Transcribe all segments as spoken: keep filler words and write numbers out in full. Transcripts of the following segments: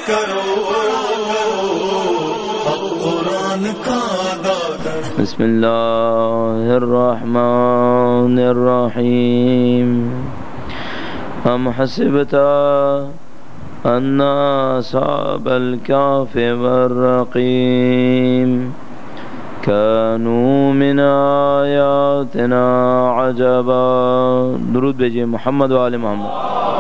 کرو قرآن کا ادا کرو. بسم اللہ الرحمن الرحیم. ام حسبت ان اصحاب الکهف والرقیم كانوا من آیاتنا عجبا. درود بھیجیے محمد و آل محمد.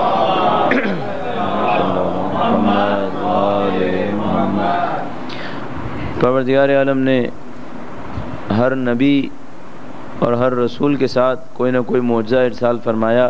پروردگار عالم نے ہر نبی اور ہر رسول کے ساتھ کوئی نہ کوئی معجزہ ارسال فرمایا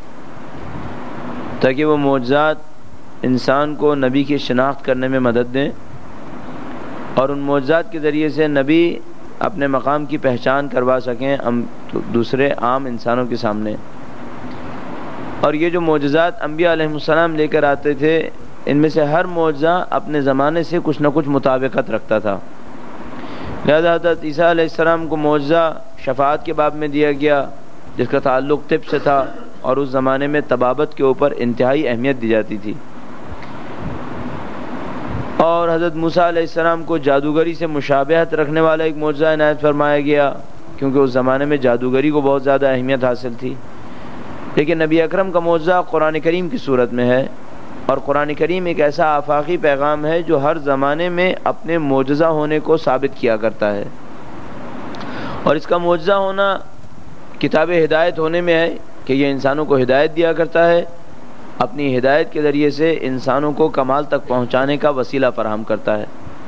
تاکہ وہ معجزات انسان کو نبی کی شناخت کرنے میں مدد دیں اور ان معجزات کے ذریعے سے نبی اپنے مقام کی پہچان کروا سکیں دوسرے عام انسانوں کے سامنے. اور یہ جو معجزات انبیاء علیہ السلام لے کر آتے تھے ان میں سے ہر معجزہ اپنے زمانے سے کچھ نہ کچھ مطابقت رکھتا تھا. لہذا حضرت عیسیٰ علیہ السلام کو معجزہ شفاعت کے باب میں دیا گیا جس کا تعلق طب سے تھا اور اس زمانے میں طبابت کے اوپر انتہائی اہمیت دی جاتی تھی. اور حضرت موسیٰ علیہ السلام کو جادوگری سے مشابہت رکھنے والا ایک معجزہ عنایت فرمایا گیا کیونکہ اس زمانے میں جادوگری کو بہت زیادہ اہمیت حاصل تھی. لیکن نبی اکرم کا معجزہ قرآن کریم کی صورت میں ہے اور قرآن کریم ایک ایسا آفاقی پیغام ہے جو ہر زمانے میں اپنے معجزہ ہونے کو ثابت کیا کرتا ہے. اور اس کا معجزہ ہونا کتاب ہدایت ہونے میں ہے کہ یہ انسانوں کو ہدایت دیا کرتا ہے، اپنی ہدایت کے ذریعے سے انسانوں کو کمال تک پہنچانے کا وسیلہ فراہم کرتا ہے.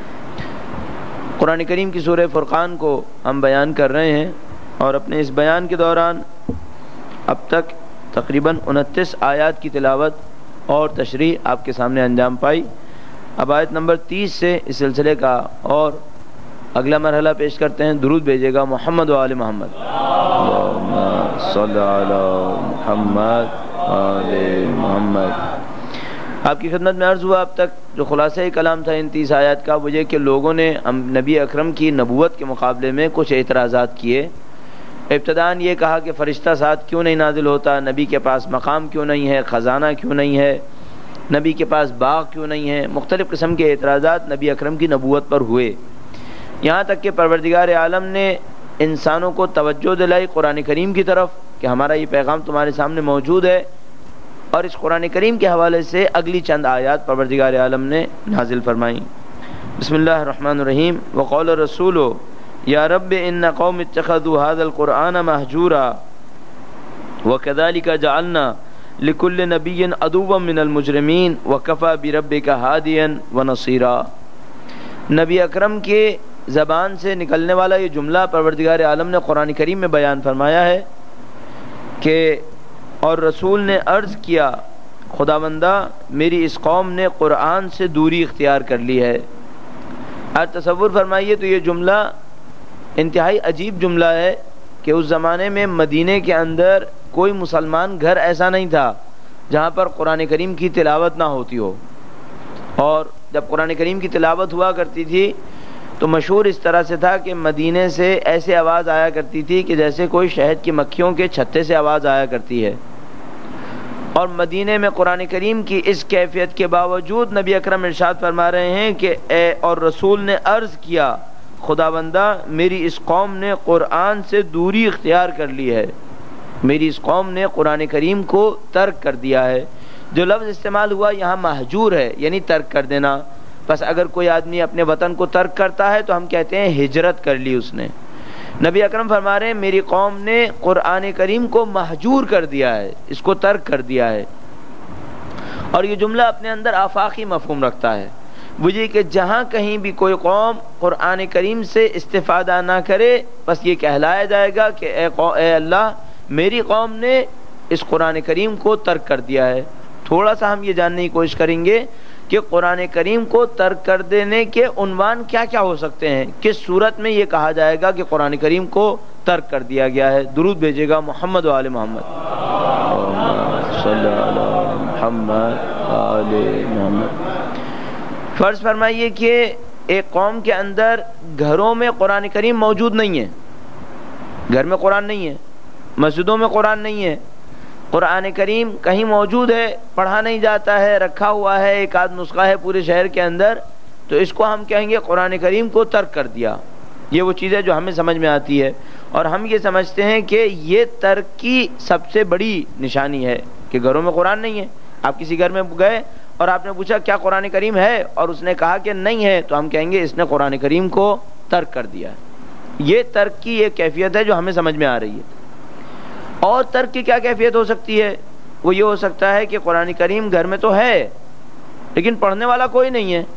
قرآن کریم کی سورہ فرقان کو ہم بیان کر رہے ہیں اور اپنے اس بیان کے دوران اب تک تقریباً انتیس آیات کی تلاوت اور تشریح آپ کے سامنے انجام پائی. اب آیت نمبر تیس سے اس سلسلے کا اور اگلا مرحلہ پیش کرتے ہیں. درود بھیجیے گا محمد و آل محمد. اللہم صلی علی محمد آل محمد. آپ کی خدمت میں عرض ہوا اب تک جو خلاصہ کلام تھا ان تیس آیات کا وہ یہ کہ لوگوں نے نبی اکرم کی نبوت کے مقابلے میں کچھ اعتراضات کیے. ابتداً یہ کہا کہ فرشتہ ساتھ کیوں نہیں نازل ہوتا، نبی کے پاس مقام کیوں نہیں ہے، خزانہ کیوں نہیں ہے، نبی کے پاس باغ کیوں نہیں ہے. مختلف قسم کے اعتراضات نبی اکرم کی نبوت پر ہوئے، یہاں تک کہ پروردگار عالم نے انسانوں کو توجہ دلائی قرآن کریم کی طرف کہ ہمارا یہ پیغام تمہارے سامنے موجود ہے. اور اس قرآن کریم کے حوالے سے اگلی چند آیات پروردگار عالم نے نازل فرمائیں. بسم اللہ الرحمن الرحیم. وقال الرسول یا رب ان قوم اتخذوا هذا القرآن مہجورا وكذلك جعلنا لكل نبي عدوا من المجرمین وكفى بربك هاديا ونصيرا. نبی اکرم کے زبان سے نکلنے والا یہ جملہ پروردگار عالم نے قرآن کریم میں بیان فرمایا ہے کہ اور رسول نے عرض کیا خداوندہ میری اس قوم نے قرآن سے دوری اختیار کر لی ہے. آج تصور فرمائیے تو یہ جملہ انتہائی عجیب جملہ ہے کہ اس زمانے میں مدینے کے اندر کوئی مسلمان گھر ایسا نہیں تھا جہاں پر قرآن کریم کی تلاوت نہ ہوتی ہو. اور جب قرآن کریم کی تلاوت ہوا کرتی تھی تو مشہور اس طرح سے تھا کہ مدینے سے ایسے آواز آیا کرتی تھی کہ جیسے کوئی شہد کی مکھیوں کے چھتے سے آواز آیا کرتی ہے. اور مدینے میں قرآن کریم کی اس کیفیت کے باوجود نبی اکرم ارشاد فرما رہے ہیں کہ اے اور رسول نے عرض کیا خداوندہ میری اس قوم نے قرآن سے دوری اختیار کر لی ہے، میری اس قوم نے قرآن کریم کو ترک کر دیا ہے. جو لفظ استعمال ہوا یہاں مہجور ہے یعنی ترک کر دینا. بس اگر کوئی آدمی اپنے وطن کو ترک کرتا ہے تو ہم کہتے ہیں ہجرت کر لی اس نے. نبی اکرم فرما رہے ہیں میری قوم نے قرآن کریم کو مہجور کر دیا ہے، اس کو ترک کر دیا ہے. اور یہ جملہ اپنے اندر آفاقی مفہوم رکھتا ہے، وہ یہ کہ جہاں کہیں بھی کوئی قوم قرآن کریم سے استفادہ نہ کرے بس یہ کہلایا جائے گا کہ اے, اے اللہ میری قوم نے اس قرآن کریم کو ترک کر دیا ہے. تھوڑا سا ہم یہ جاننے کی کوشش کریں گے کہ قرآن کریم کو ترک کر دینے کے عنوان کیا کیا ہو سکتے ہیں، کس صورت میں یہ کہا جائے گا کہ قرآن کریم کو ترک کر دیا گیا ہے. درود بھیجے گا محمد و آل محمد. صلی اللہ محمد آل محمد. فرض فرمائیے کہ ایک قوم کے اندر گھروں میں قرآن کریم موجود نہیں ہے، گھر میں قرآن نہیں ہے، مسجدوں میں قرآن نہیں ہے، قرآن کریم کہیں موجود ہے، پڑھا نہیں جاتا ہے، رکھا ہوا ہے، ایک آدھ نسخہ ہے پورے شہر کے اندر، تو اس کو ہم کہیں گے قرآن کریم کو ترک کر دیا۔ یہ وہ چیز ہے جو ہمیں سمجھ میں آتی ہے، اور ہم یہ سمجھتے ہیں کہ یہ ترک کی سب سے بڑی نشانی ہے کہ گھروں میں قرآن نہیں ہے۔ آپ کسی گھر میں گئے اور آپ نے پوچھا کیا قرآن کریم ہے، اور اس نے کہا کہ نہیں ہے، تو ہم کہیں گے اس نے قرآن کریم کو ترک کر دیا ہے۔ یہ ترک کی ایک کیفیت ہے جو ہمیں سمجھ میں آ رہی ہے۔ اور ترک کی کیا کیفیت ہو سکتی ہے؟ وہ یہ ہو سکتا ہے کہ قرآن کریم گھر میں تو ہے لیکن پڑھنے والا کوئی نہیں ہے۔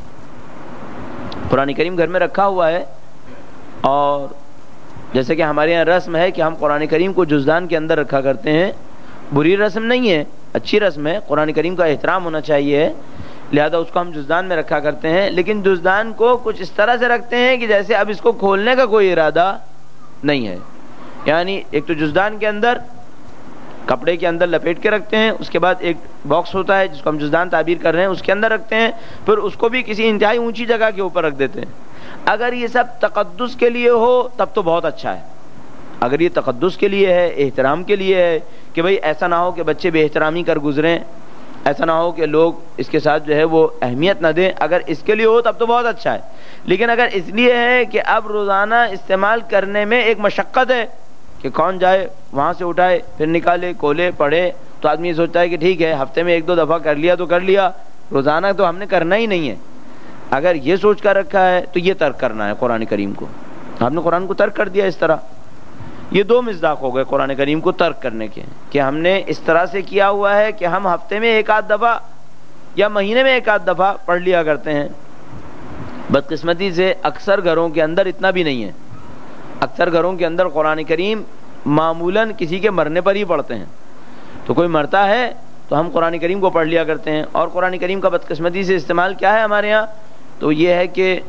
قرآن کریم گھر میں رکھا ہوا ہے، اور جیسے کہ ہمارے یہاں رسم ہے کہ ہم قرآن کریم کو جزدان کے اندر رکھا کرتے ہیں، بری رسم نہیں ہے، اچھی رسم ہے، قرآن کریم کا احترام ہونا چاہیے، لہذا اس کو ہم جزدان میں رکھا کرتے ہیں، لیکن جزدان کو کچھ اس طرح سے رکھتے ہیں کہ جیسے اب اس کو کھولنے کا کوئی ارادہ نہیں ہے۔ یعنی ایک تو جزدان کے اندر کپڑے کے اندر لپیٹ کے رکھتے ہیں، اس کے بعد ایک باکس ہوتا ہے جس کو ہم جزدان تعبیر کر رہے ہیں، اس کے اندر رکھتے ہیں، پھر اس کو بھی کسی انتہائی اونچی جگہ کے اوپر رکھ دیتے ہیں۔ اگر یہ سب تقدس کے لیے ہو تب تو بہت اچھا ہے۔ اگر یہ تقدس کے لیے ہے، احترام کے لیے ہے کہ بھئی ایسا نہ ہو کہ بچے بے احترامی کر گزریں، ایسا نہ ہو کہ لوگ اس کے ساتھ جو ہے وہ اہمیت نہ دیں، اگر اس کے لیے ہو تب تو بہت اچھا ہے۔ لیکن اگر اس لیے ہے کہ اب روزانہ استعمال کرنے میں ایک مشقت ہے کہ کون جائے وہاں سے اٹھائے پھر نکالے کھولے پڑھے، تو آدمی یہ سوچتا ہے کہ ٹھیک ہے ہفتے میں ایک دو دفعہ کر لیا تو کر لیا، روزانہ تو ہم نے کرنا ہی نہیں ہے۔ اگر یہ سوچ کر رکھا ہے تو یہ ترک کرنا ہے قرآن کریم کو، آپ نے قرآن کو ترک کر دیا اس طرح۔ یہ دو مصداق ہو گئے قرآن کریم کو ترک کرنے کے، کہ ہم نے اس طرح سے کیا ہوا ہے کہ ہم ہفتے میں ایک آدھ دفعہ یا مہینے میں ایک آدھ دفعہ پڑھ لیا کرتے ہیں۔ بدقسمتی سے اکثر گھروں کے اندر اتنا بھی نہیں ہے، اکثر گھروں کے اندر قرآن کریم معمولاً کسی کے مرنے پر ہی پڑھتے ہیں، تو کوئی مرتا ہے تو ہم قرآن کریم کو پڑھ لیا کرتے ہیں۔ اور قرآن کریم کا بدقسمتی سے استعمال کیا ہے ہمارے ہاں، تو یہ ہے کہ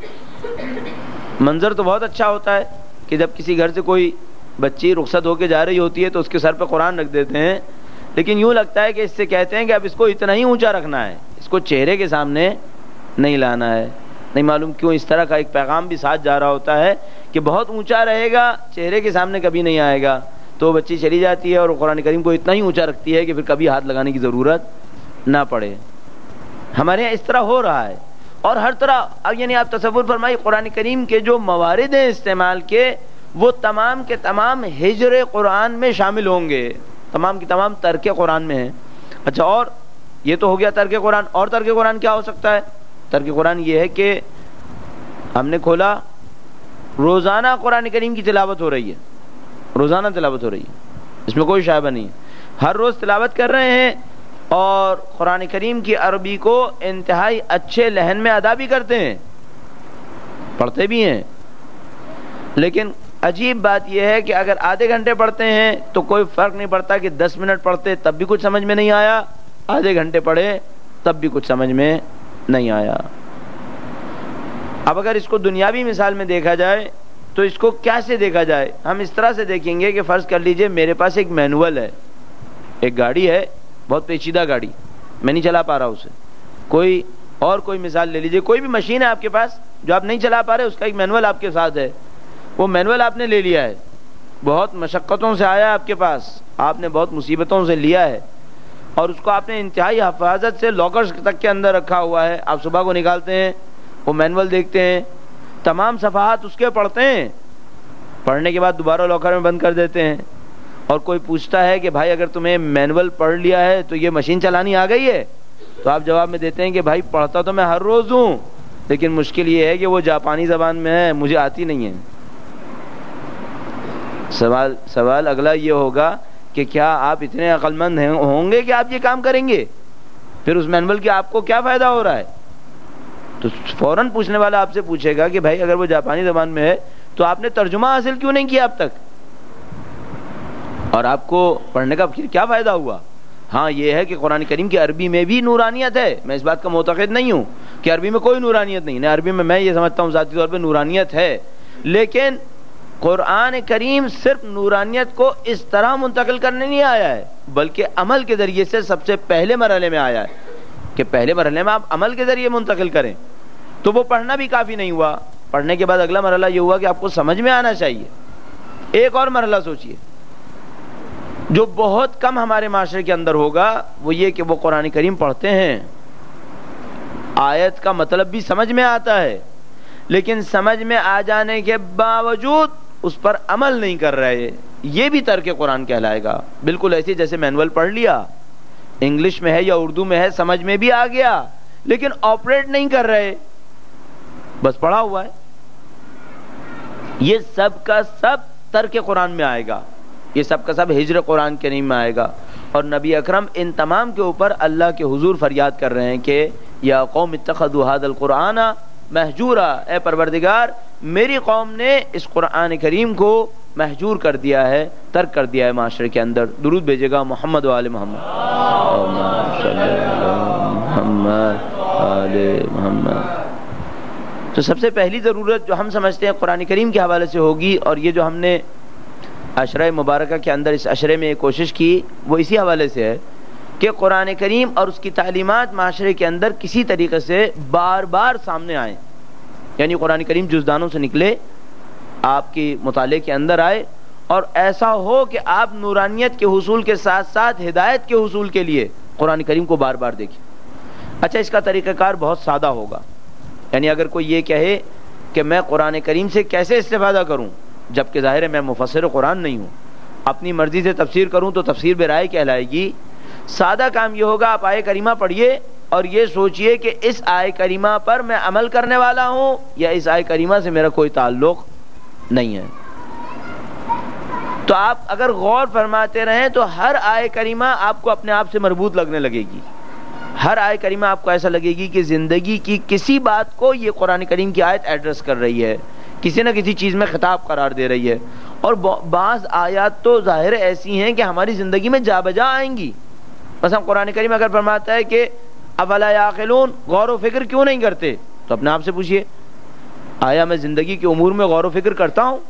منظر تو بہت اچھا ہوتا ہے کہ جب کسی گھر سے کوئی بچی رخصت ہو کے جا رہی ہوتی ہے تو اس کے سر پہ قرآن رکھ دیتے ہیں، لیکن یوں لگتا ہے کہ اس سے کہتے ہیں کہ اب اس کو اتنا ہی اونچا رکھنا ہے، اس کو چہرے کے سامنے نہیں لانا ہے۔ نہیں معلوم کیوں اس طرح کا ایک پیغام بھی ساتھ جا رہا ہوتا ہے کہ بہت اونچا رہے گا، چہرے کے سامنے کبھی نہیں آئے گا، تو بچی چلی جاتی ہے اور قرآن کریم کو اتنا ہی اونچا رکھتی ہے کہ پھر کبھی ہاتھ لگانے کی ضرورت نہ پڑے۔ ہمارے یہاں اس طرح ہو رہا ہے، اور ہر طرح اب یعنی آپ تصور فرمائیے قرآن کریم کے جو موارد ہیں استعمال کے، وہ تمام کے تمام ہجر قرآن میں شامل ہوں گے، تمام کی تمام ترک قرآن میں ہیں۔ اچھا، اور یہ تو ہو گیا ترک قرآن، اور ترک قرآن کیا ہو سکتا ہے؟ ترک قرآن یہ ہے کہ ہم نے کھولا روزانہ قرآن کریم کی تلاوت ہو رہی ہے، روزانہ تلاوت ہو رہی ہے، اس میں کوئی شائبہ نہیں ہے، ہر روز تلاوت کر رہے ہیں، اور قرآن کریم کی عربی کو انتہائی اچھے لہن میں ادا بھی کرتے ہیں، پڑھتے بھی ہیں۔ لیکن عجیب بات یہ ہے کہ اگر آدھے گھنٹے پڑھتے ہیں تو کوئی فرق نہیں پڑتا کہ دس منٹ پڑھتے تب بھی کچھ سمجھ میں نہیں آیا، آدھے گھنٹے پڑھے تب بھی کچھ سمجھ میں نہیں آیا۔ اب اگر اس کو دنیاوی مثال میں دیکھا جائے تو اس کو کیا سے دیکھا جائے؟ ہم اس طرح سے دیکھیں گے کہ فرض کر لیجئے میرے پاس ایک مینول ہے، ایک گاڑی ہے، بہت پیچیدہ گاڑی، میں نہیں چلا پا رہا اسے۔ کوئی اور کوئی مثال لے لیجئے، کوئی بھی مشین ہے آپ کے پاس جو آپ نہیں چلا پا رہے، اس کا ایک مینول آپ کے ساتھ ہے، وہ مینول آپ نے لے لیا ہے، بہت مشقتوں سے آیا آپ کے پاس، آپ نے بہت مصیبتوں سے لیا ہے، اور اس کو آپ نے انتہائی حفاظت سے لاکرز تک کے اندر رکھا ہوا ہے۔ آپ صبح کو نکالتے ہیں، وہ مینول دیکھتے ہیں، تمام صفحات اس کے پڑھتے ہیں، پڑھنے کے بعد دوبارہ لاکر میں بند کر دیتے ہیں، اور کوئی پوچھتا ہے کہ بھائی اگر تمہیں مینول پڑھ لیا ہے تو یہ مشین چلانی آ گئی ہے، تو آپ جواب میں دیتے ہیں کہ بھائی پڑھتا تو میں ہر روز ہوں، لیکن مشکل یہ ہے کہ وہ جاپانی زبان میں ہے، مجھے آتی نہیں ہے۔ سوال سوال اگلا یہ ہوگا کہ کیا آپ اتنے عقل مند ہوں گے کہ آپ یہ کام کریں گے؟ پھر اس مینول کی آپ کو کیا فائدہ ہو رہا ہے؟ تو فوراً پوچھنے والا آپ سے پوچھے گا کہ بھائی اگر وہ جاپانی زبان میں ہے تو آپ نے ترجمہ حاصل کیوں نہیں کیا اب تک، اور آپ کو پڑھنے کا کیا فائدہ ہوا؟ ہاں یہ ہے کہ قرآن کریم کی عربی میں بھی نورانیت ہے، میں اس بات کا معتقد نہیں ہوں کہ عربی میں کوئی نورانیت نہیں ہے، عربی میں میں یہ سمجھتا ہوں ذاتی طور پہ نورانیت ہے، لیکن قرآن کریم صرف نورانیت کو اس طرح منتقل کرنے نہیں آیا ہے، بلکہ عمل کے ذریعے سے سب سے پہلے مرحلے میں آیا ہے کہ پہلے مرحلے میں آپ عمل کے ذریعے منتقل کریں۔ تو وہ پڑھنا بھی کافی نہیں ہوا، پڑھنے کے بعد اگلا مرحلہ یہ ہوا کہ آپ کو سمجھ میں آنا چاہیے۔ ایک اور مرحلہ سوچئے، جو بہت کم ہمارے معاشرے کے اندر ہوگا وہ یہ کہ وہ قرآن کریم پڑھتے ہیں، آیت کا مطلب بھی سمجھ میں آتا ہے، لیکن سمجھ میں آ جانے کے باوجود اس پر عمل نہیں کر رہے، یہ بھی ترک قرآن کہلائے گا۔ بالکل ایسے جیسے مینول پڑھ لیا، انگلش میں ہے یا اردو میں ہے، سمجھ میں بھی آ گیا لیکن آپریٹ نہیں کر رہے، بس پڑھا ہوا ہے، یہ سب کا سب ترک قرآن میں آئے گا، یہ سب کا سب ہجر قرآن کریم میں آئے گا۔ اور نبی اکرم ان تمام کے اوپر اللہ کے حضور فریاد کر رہے ہیں کہ یا قوم اتخذوا ھذا القرآن مہجورا، اے پروردگار میری قوم نے اس قرآن کریم کو محجور کر دیا ہے، ترک کر دیا ہے معاشرے کے اندر۔ درود بھیجے گا محمد و آل محمد، اللہم صلی علی محمد آل محمد۔ تو سب سے پہلی ضرورت جو ہم سمجھتے ہیں قرآن کریم کے حوالے سے ہوگی، اور یہ جو ہم نے عشرہ مبارکہ کے اندر اس عشرے میں کوشش کی وہ اسی حوالے سے ہے کہ قرآن کریم اور اس کی تعلیمات معاشرے کے اندر کسی طریقے سے بار بار سامنے آئیں، یعنی قرآن کریم جزدانوں سے نکلے، آپ کی مطالعے کے اندر آئے، اور ایسا ہو کہ آپ نورانیت کے حصول کے ساتھ ساتھ ہدایت کے حصول کے لیے قرآن کریم کو بار بار دیکھیں۔ اچھا، اس کا طریقہ کار بہت سادہ ہوگا، یعنی اگر کوئی یہ کہے کہ میں قرآن کریم سے کیسے استفادہ کروں، جبکہ ظاہر ہے میں مفسر قرآن نہیں ہوں، اپنی مرضی سے تفسیر کروں تو تفسیر برائے کہلائے گی۔ سادہ کام یہ ہوگا، آپ آیے کریمہ پڑھیے اور یہ سوچئے کہ اس آیے کریمہ پر میں عمل کرنے والا ہوں یا اس آیے کریمہ سے میرا کوئی تعلق نہیں ہے۔ تو آپ اگر غور فرماتے رہیں تو ہر آیے کریمہ آپ کو اپنے آپ سے مربوط لگنے لگے گی، ہر آیے کریمہ آپ کو ایسا لگے گی کہ زندگی کی کسی بات کو یہ قرآن کریم کی آیت ایڈریس کر رہی ہے، کسی نہ کسی چیز میں خطاب قرار دے رہی ہے۔ اور بعض آیات تو ظاہر ایسی ہیں کہ ہماری زندگی میں جا بجا آئیں گی۔ مثلا قرآن کریم اگر فرماتا ہے کہ افلا یعقلون، غور و فکر کیوں نہیں کرتے، تو اپنے آپ سے پوچھئے آیا میں زندگی کے امور میں غور و فکر کرتا ہوں؟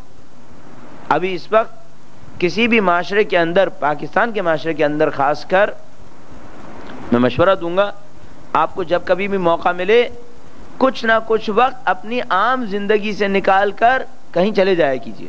ابھی اس وقت کسی بھی معاشرے کے اندر، پاکستان کے معاشرے کے اندر خاص کر، میں مشورہ دوں گا آپ کو جب کبھی بھی موقع ملے کچھ نہ کچھ وقت اپنی عام زندگی سے نکال کر کہیں چلے جایا کیجیے،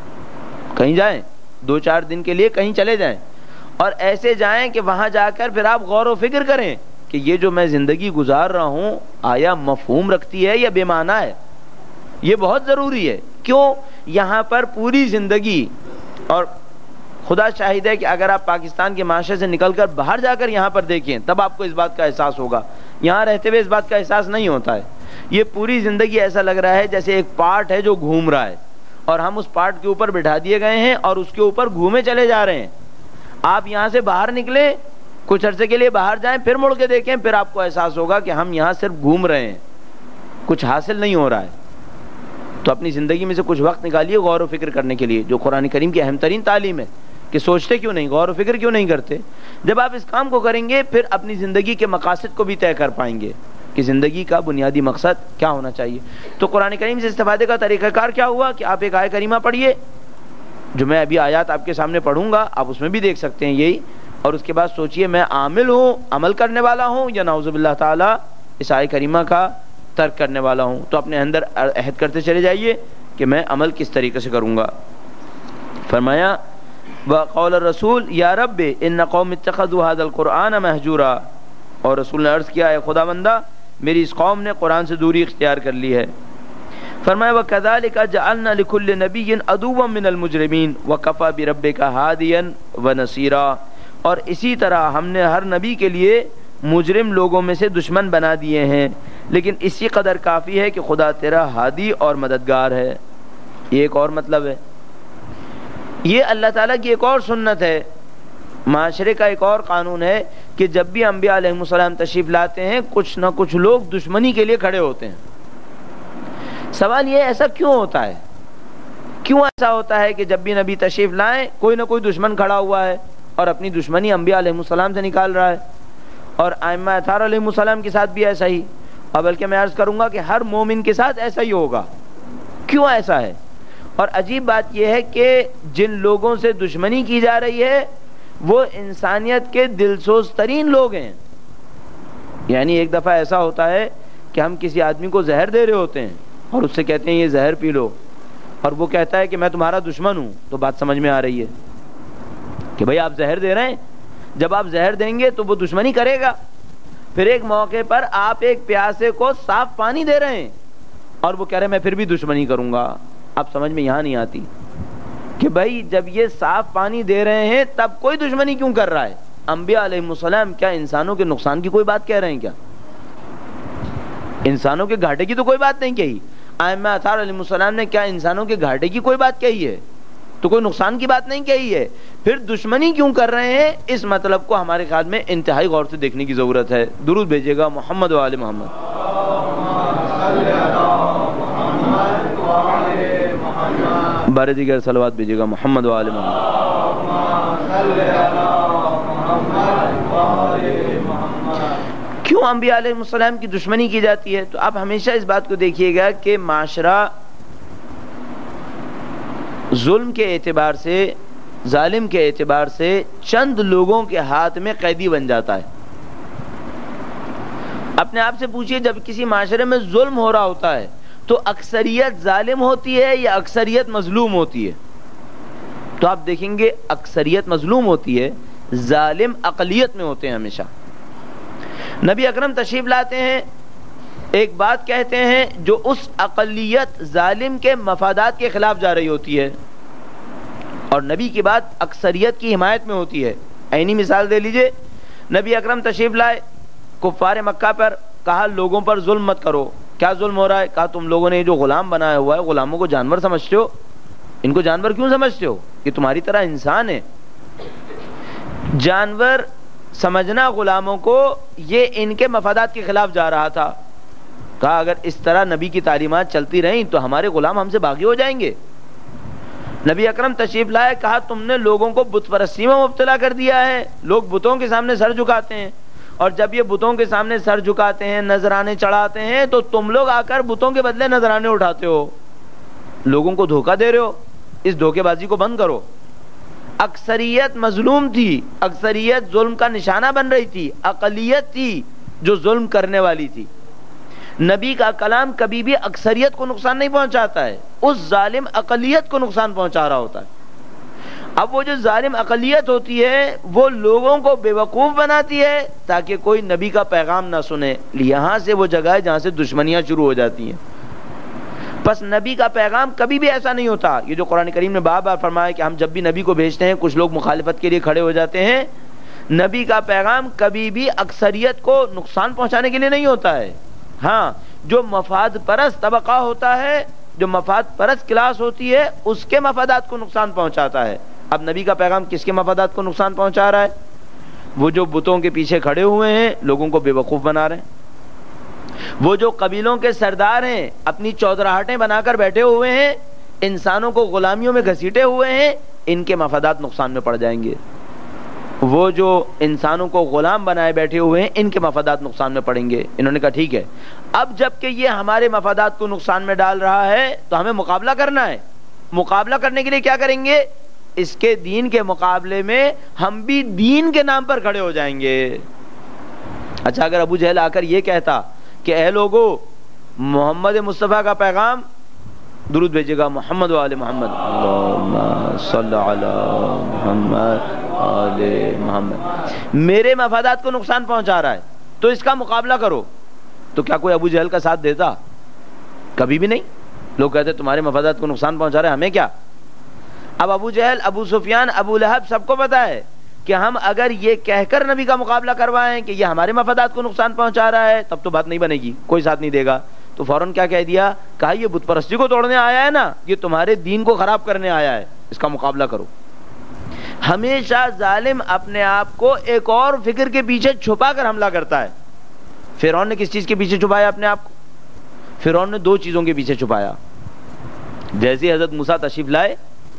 کہیں جائیں، دو چار دن کے لیے کہیں چلے جائیں، اور ایسے جائیں کہ وہاں جا کر پھر آپ غور و فکر کریں کہ یہ جو میں زندگی گزار رہا ہوں آیا مفہوم رکھتی ہے یا بے معنی ہے۔ یہ بہت ضروری ہے۔ کیوں؟ یہاں پر پوری زندگی، اور خدا شاہد ہے کہ اگر آپ پاکستان کے معاشرے سے نکل کر باہر جا کر یہاں پر دیکھیں تب آپ کو اس بات کا احساس ہوگا، یہاں رہتے ہوئے اس بات کا احساس نہیں ہوتا ہے۔ یہ پوری زندگی ایسا لگ رہا ہے جیسے ایک پارٹ ہے جو گھوم رہا ہے، اور ہم اس پارٹ کے اوپر بٹھا دیے گئے ہیں اور اس کے اوپر گھومے چلے جا رہے ہیں۔ آپ یہاں سے باہر نکلیں، کچھ عرصے کے لیے باہر جائیں، پھر مڑ کے دیکھیں، پھر آپ کو احساس ہوگا کہ ہم یہاں صرف گھوم رہے ہیں، کچھ حاصل نہیں ہو رہا ہے۔ تو اپنی زندگی میں سے کچھ وقت نکالیے غور و فکر کرنے کے لیے، جو قرآن کریم کی اہم ترین تعلیم ہے کہ سوچتے کیوں نہیں، غور و فکر کیوں نہیں کرتے۔ جب آپ اس کام کو کریں گے پھر اپنی زندگی کے مقاصد کو بھی طے کر پائیں گے کہ زندگی کا بنیادی مقصد کیا ہونا چاہیے۔ تو قرآن کریم سے استفادے کا طریقہ کار کیا ہوا کہ آپ ایک آیہ کریمہ پڑھیے، جو میں ابھی آیات آپ کے سامنے پڑھوں گا آپ اس میں بھی دیکھ سکتے ہیں یہی، اور اس کے بعد سوچئے میں عامل ہوں، عمل کرنے والا ہوں، یا نعوذ باللہ تعالی اس آیہ کریمہ کا ترک کرنے والا ہوں۔ تو اپنے اندر عہد کرتے چلے جائیے کہ میں عمل کس طریقے سے کروں گا۔ فرمایا وقول الرسول یا رب ان قوم اتخذوا هذا القرآن مہجورا، اور رسول نے عرض کیا، اے خدا بندہ میری اس قوم نے قرآن سے دوری اختیار کر لی ہے۔ فرمایا وَكَذَلِكَ جَعَلْنَا لِكُلِّ نَبِيٍّ عَدُوًّا مِّنَ الْمُجْرِمِينَ وَكَفَىٰ بِرَبِّكَ هَادِيًا وَنَصِيرًا، اور اسی طرح ہم نے ہر نبی کے لیے مجرم لوگوں میں سے دشمن بنا دیے ہیں، لیکن اسی قدر کافی ہے کہ خدا تیرا ہادی اور مددگار ہے۔ یہ ایک اور مطلب ہے، یہ اللہ تعالیٰ کی ایک اور سنت ہے، معاشرے کا ایک اور قانون ہے کہ جب بھی انبیاء علیہ السلام تشریف لاتے ہیں کچھ نہ کچھ لوگ دشمنی کے لیے کھڑے ہوتے ہیں۔ سوال یہ ایسا کیوں ہوتا ہے؟ کیوں ایسا ہوتا ہے کہ جب بھی نبی تشریف لائیں کوئی نہ کوئی دشمن کھڑا ہوا ہے اور اپنی دشمنی انبیاء علیہ السلام سے نکال رہا ہے، اور ائمہ اطہار علیہ السلام کے ساتھ بھی ایسا ہی، اور بلکہ میں عرض کروں گا کہ ہر مومن کے ساتھ ایسا ہی ہوگا۔ کیوں ایسا ہے؟ اور عجیب بات یہ ہے کہ جن لوگوں سے دشمنی کی جا رہی ہے وہ انسانیت کے دلسوز ترین لوگ ہیں۔ یعنی ایک دفعہ ایسا ہوتا ہے کہ ہم کسی آدمی کو زہر دے رہے ہوتے ہیں اور اس سے کہتے ہیں یہ زہر پی لو، اور وہ کہتا ہے کہ میں تمہارا دشمن ہوں، تو بات سمجھ میں آ رہی ہے۔ کہ بھئی آپ زہر دے رہے ہیں، جب آپ زہر دیں گے تو وہ دشمنی کرے گا. پھر ایک موقع پر آپ ایک پیاسے کو صاف پانی دے رہے ہیں اور وہ کہہ رہے ہیں میں پھر بھی دشمنی کروں گا. اب سمجھ میں یہاں نہیں آتی کہ بھائی جب یہ صاف پانی دے رہے ہیں تب کوئی دشمنی کیوں کر رہا ہے؟ انبیاء علیہ السلام کیا انسانوں کے نقصان کی کوئی بات کہہ رہے ہیں کیا؟ انسانوں کے گھاٹے کی تو کوئی بات نہیں کہی. ائمہ اطہار علیہ السلام نے کیا انسانوں کے گھاٹے کی کوئی بات کہی ہے؟ تو کوئی نقصان کی بات نہیں کہی ہے. پھر دشمنی کیوں کر رہے ہیں؟ اس مطلب کو ہمارے خیال میں انتہائی غور سے دیکھنے کی ضرورت ہے. درود بھیجیے گا محمد و آل محمد. بارے دیگر صلوات بھیجیے گا محمد و آل محمد. کیوں انبیاء علیہ السلام کی دشمنی کی جاتی ہے؟ تو آپ ہمیشہ اس بات کو دیکھیے گا کہ معاشرہ ظلم کے اعتبار سے، ظالم کے اعتبار سے چند لوگوں کے ہاتھ میں قیدی بن جاتا ہے. اپنے آپ سے پوچھئے جب کسی معاشرے میں ظلم ہو رہا ہوتا ہے تو اکثریت ظالم ہوتی ہے یا اکثریت مظلوم ہوتی ہے؟ تو آپ دیکھیں گے اکثریت مظلوم ہوتی ہے، ظالم اقلیت میں ہوتے ہیں ہمیشہ. نبی اکرم تشریف لاتے ہیں، ایک بات کہتے ہیں جو اس اقلیت ظالم کے مفادات کے خلاف جا رہی ہوتی ہے، اور نبی کی بات اکثریت کی حمایت میں ہوتی ہے. عینی مثال دے لیجئے، نبی اکرم تشریف لائے، کفار مکہ پر کہا لوگوں پر ظلم مت کرو. کیا ظلم ہو رہا ہے؟ کہا تم لوگوں نے جو غلام بنایا ہوا ہے، غلاموں کو جانور سمجھتے ہو. ان کو جانور کیوں سمجھتے ہو؟ یہ تمہاری طرح انسان ہے. جانور سمجھنا غلاموں کو یہ ان کے مفادات کے خلاف جا رہا تھا. کہا اگر اس طرح نبی کی تعلیمات چلتی رہیں تو ہمارے غلام ہم سے باغی ہو جائیں گے. نبی اکرم تشریف لائے، کہا تم نے لوگوں کو بت پرستی میں مبتلا کر دیا ہے. لوگ بتوں کے سامنے سر جھکاتے ہیں، اور جب یہ بتوں کے سامنے سر جھکاتے ہیں، نذرانے چڑھاتے ہیں، تو تم لوگ آ کر بتوں کے بدلے نذرانے اٹھاتے ہو. لوگوں کو دھوکہ دے رہے ہو. اس دھوکے بازی کو بند کرو. اکثریت مظلوم تھی، اکثریت ظلم کا نشانہ بن رہی تھی، اقلیت تھی جو ظلم کرنے والی تھی. نبی کا کلام کبھی بھی اکثریت کو نقصان نہیں پہنچاتا ہے، اس ظالم اقلیت کو نقصان پہنچا رہا ہوتا ہے. اب وہ جو ظالم اقلیت ہوتی ہے وہ لوگوں کو بے وقوف بناتی ہے تاکہ کوئی نبی کا پیغام نہ سنے. یہاں سے وہ جگہ ہے جہاں سے دشمنیاں شروع ہو جاتی ہیں. بس نبی کا پیغام کبھی بھی ایسا نہیں ہوتا. یہ جو قرآن کریم نے بار بار فرمایا کہ ہم جب بھی نبی کو بھیجتے ہیں کچھ لوگ مخالفت کے لیے کھڑے ہو جاتے ہیں، نبی کا پیغام کبھی بھی اکثریت کو نقصان پہنچانے کے لیے نہیں ہوتا ہے. ہاں، جو مفاد پرست طبقہ ہوتا ہے، جو مفاد پرست کلاس ہوتی ہے، اس کے مفادات کو نقصان پہنچاتا ہے. اب نبی کا پیغام کس کے مفادات کو نقصان پہنچا رہا ہے؟ وہ جو بتوں کے پیچھے کھڑے ہوئے ہیں، لوگوں کو بے وقوف بنا رہے ہیں. وہ جو قبیلوں کے سردار ہیں، اپنی چودراہٹیں بنا کر بیٹھے ہوئے ہیں، انسانوں کو غلامیوں میں گھسیٹے ہوئے ہیں، ان کے مفادات نقصان میں پڑ جائیں گے. وہ جو انسانوں کو غلام بنائے بیٹھے ہوئے ہیں، ان کے مفادات نقصان میں پڑیں گے. انہوں نے کہا ٹھیک ہے، اب جب کہ یہ ہمارے مفادات کو نقصان میں ڈال رہا ہے تو ہمیں مقابلہ کرنا ہے. مقابلہ کرنے کے لیے کیا کریں گے؟ اس کے دین کے مقابلے میں ہم بھی دین کے نام پر کھڑے ہو جائیں گے. اچھا، اگر ابو جہل آ کر یہ کہتا کہ اے لوگو، محمد مصطفیٰ کا پیغام، درود بھیجیے گا محمد و آل محمد، اللہم صلی علی محمد آل محمد، میرے مفادات کو نقصان پہنچا رہا ہے تو اس کا مقابلہ کرو، تو کیا کوئی ابو جہل کا ساتھ دیتا؟ کبھی بھی نہیں. لوگ کہتے تمہارے مفادات کو نقصان پہنچا رہے ہیں، ہمیں کیا؟ اب ابو جہل، ابو سفیان، ابو لہب سب کو پتا ہے کہ ہم اگر یہ کہہ کر نبی کا مقابلہ کروائیں کہ یہ ہمارے مفادات کو نقصان پہنچا رہا ہے، تب تو بات نہیں بنے گی، کوئی ساتھ نہیں دے گا. تو فوراً کیا کہہ دیا؟ کہا یہ بت پرستی کو توڑنے آیا ہے نا، یہ تمہارے دین کو خراب کرنے آیا ہے، اس کا مقابلہ کرو. ہمیشہ ظالم اپنے آپ کو ایک اور فکر کے پیچھے چھپا کر حملہ کرتا ہے. فرعون نے کس چیز کے پیچھے چھپایا اپنے آپ کو؟ فرعون نے دو چیزوں کے پیچھے چھپایا. جیسے حضرت موسیٰ تشریف لائے،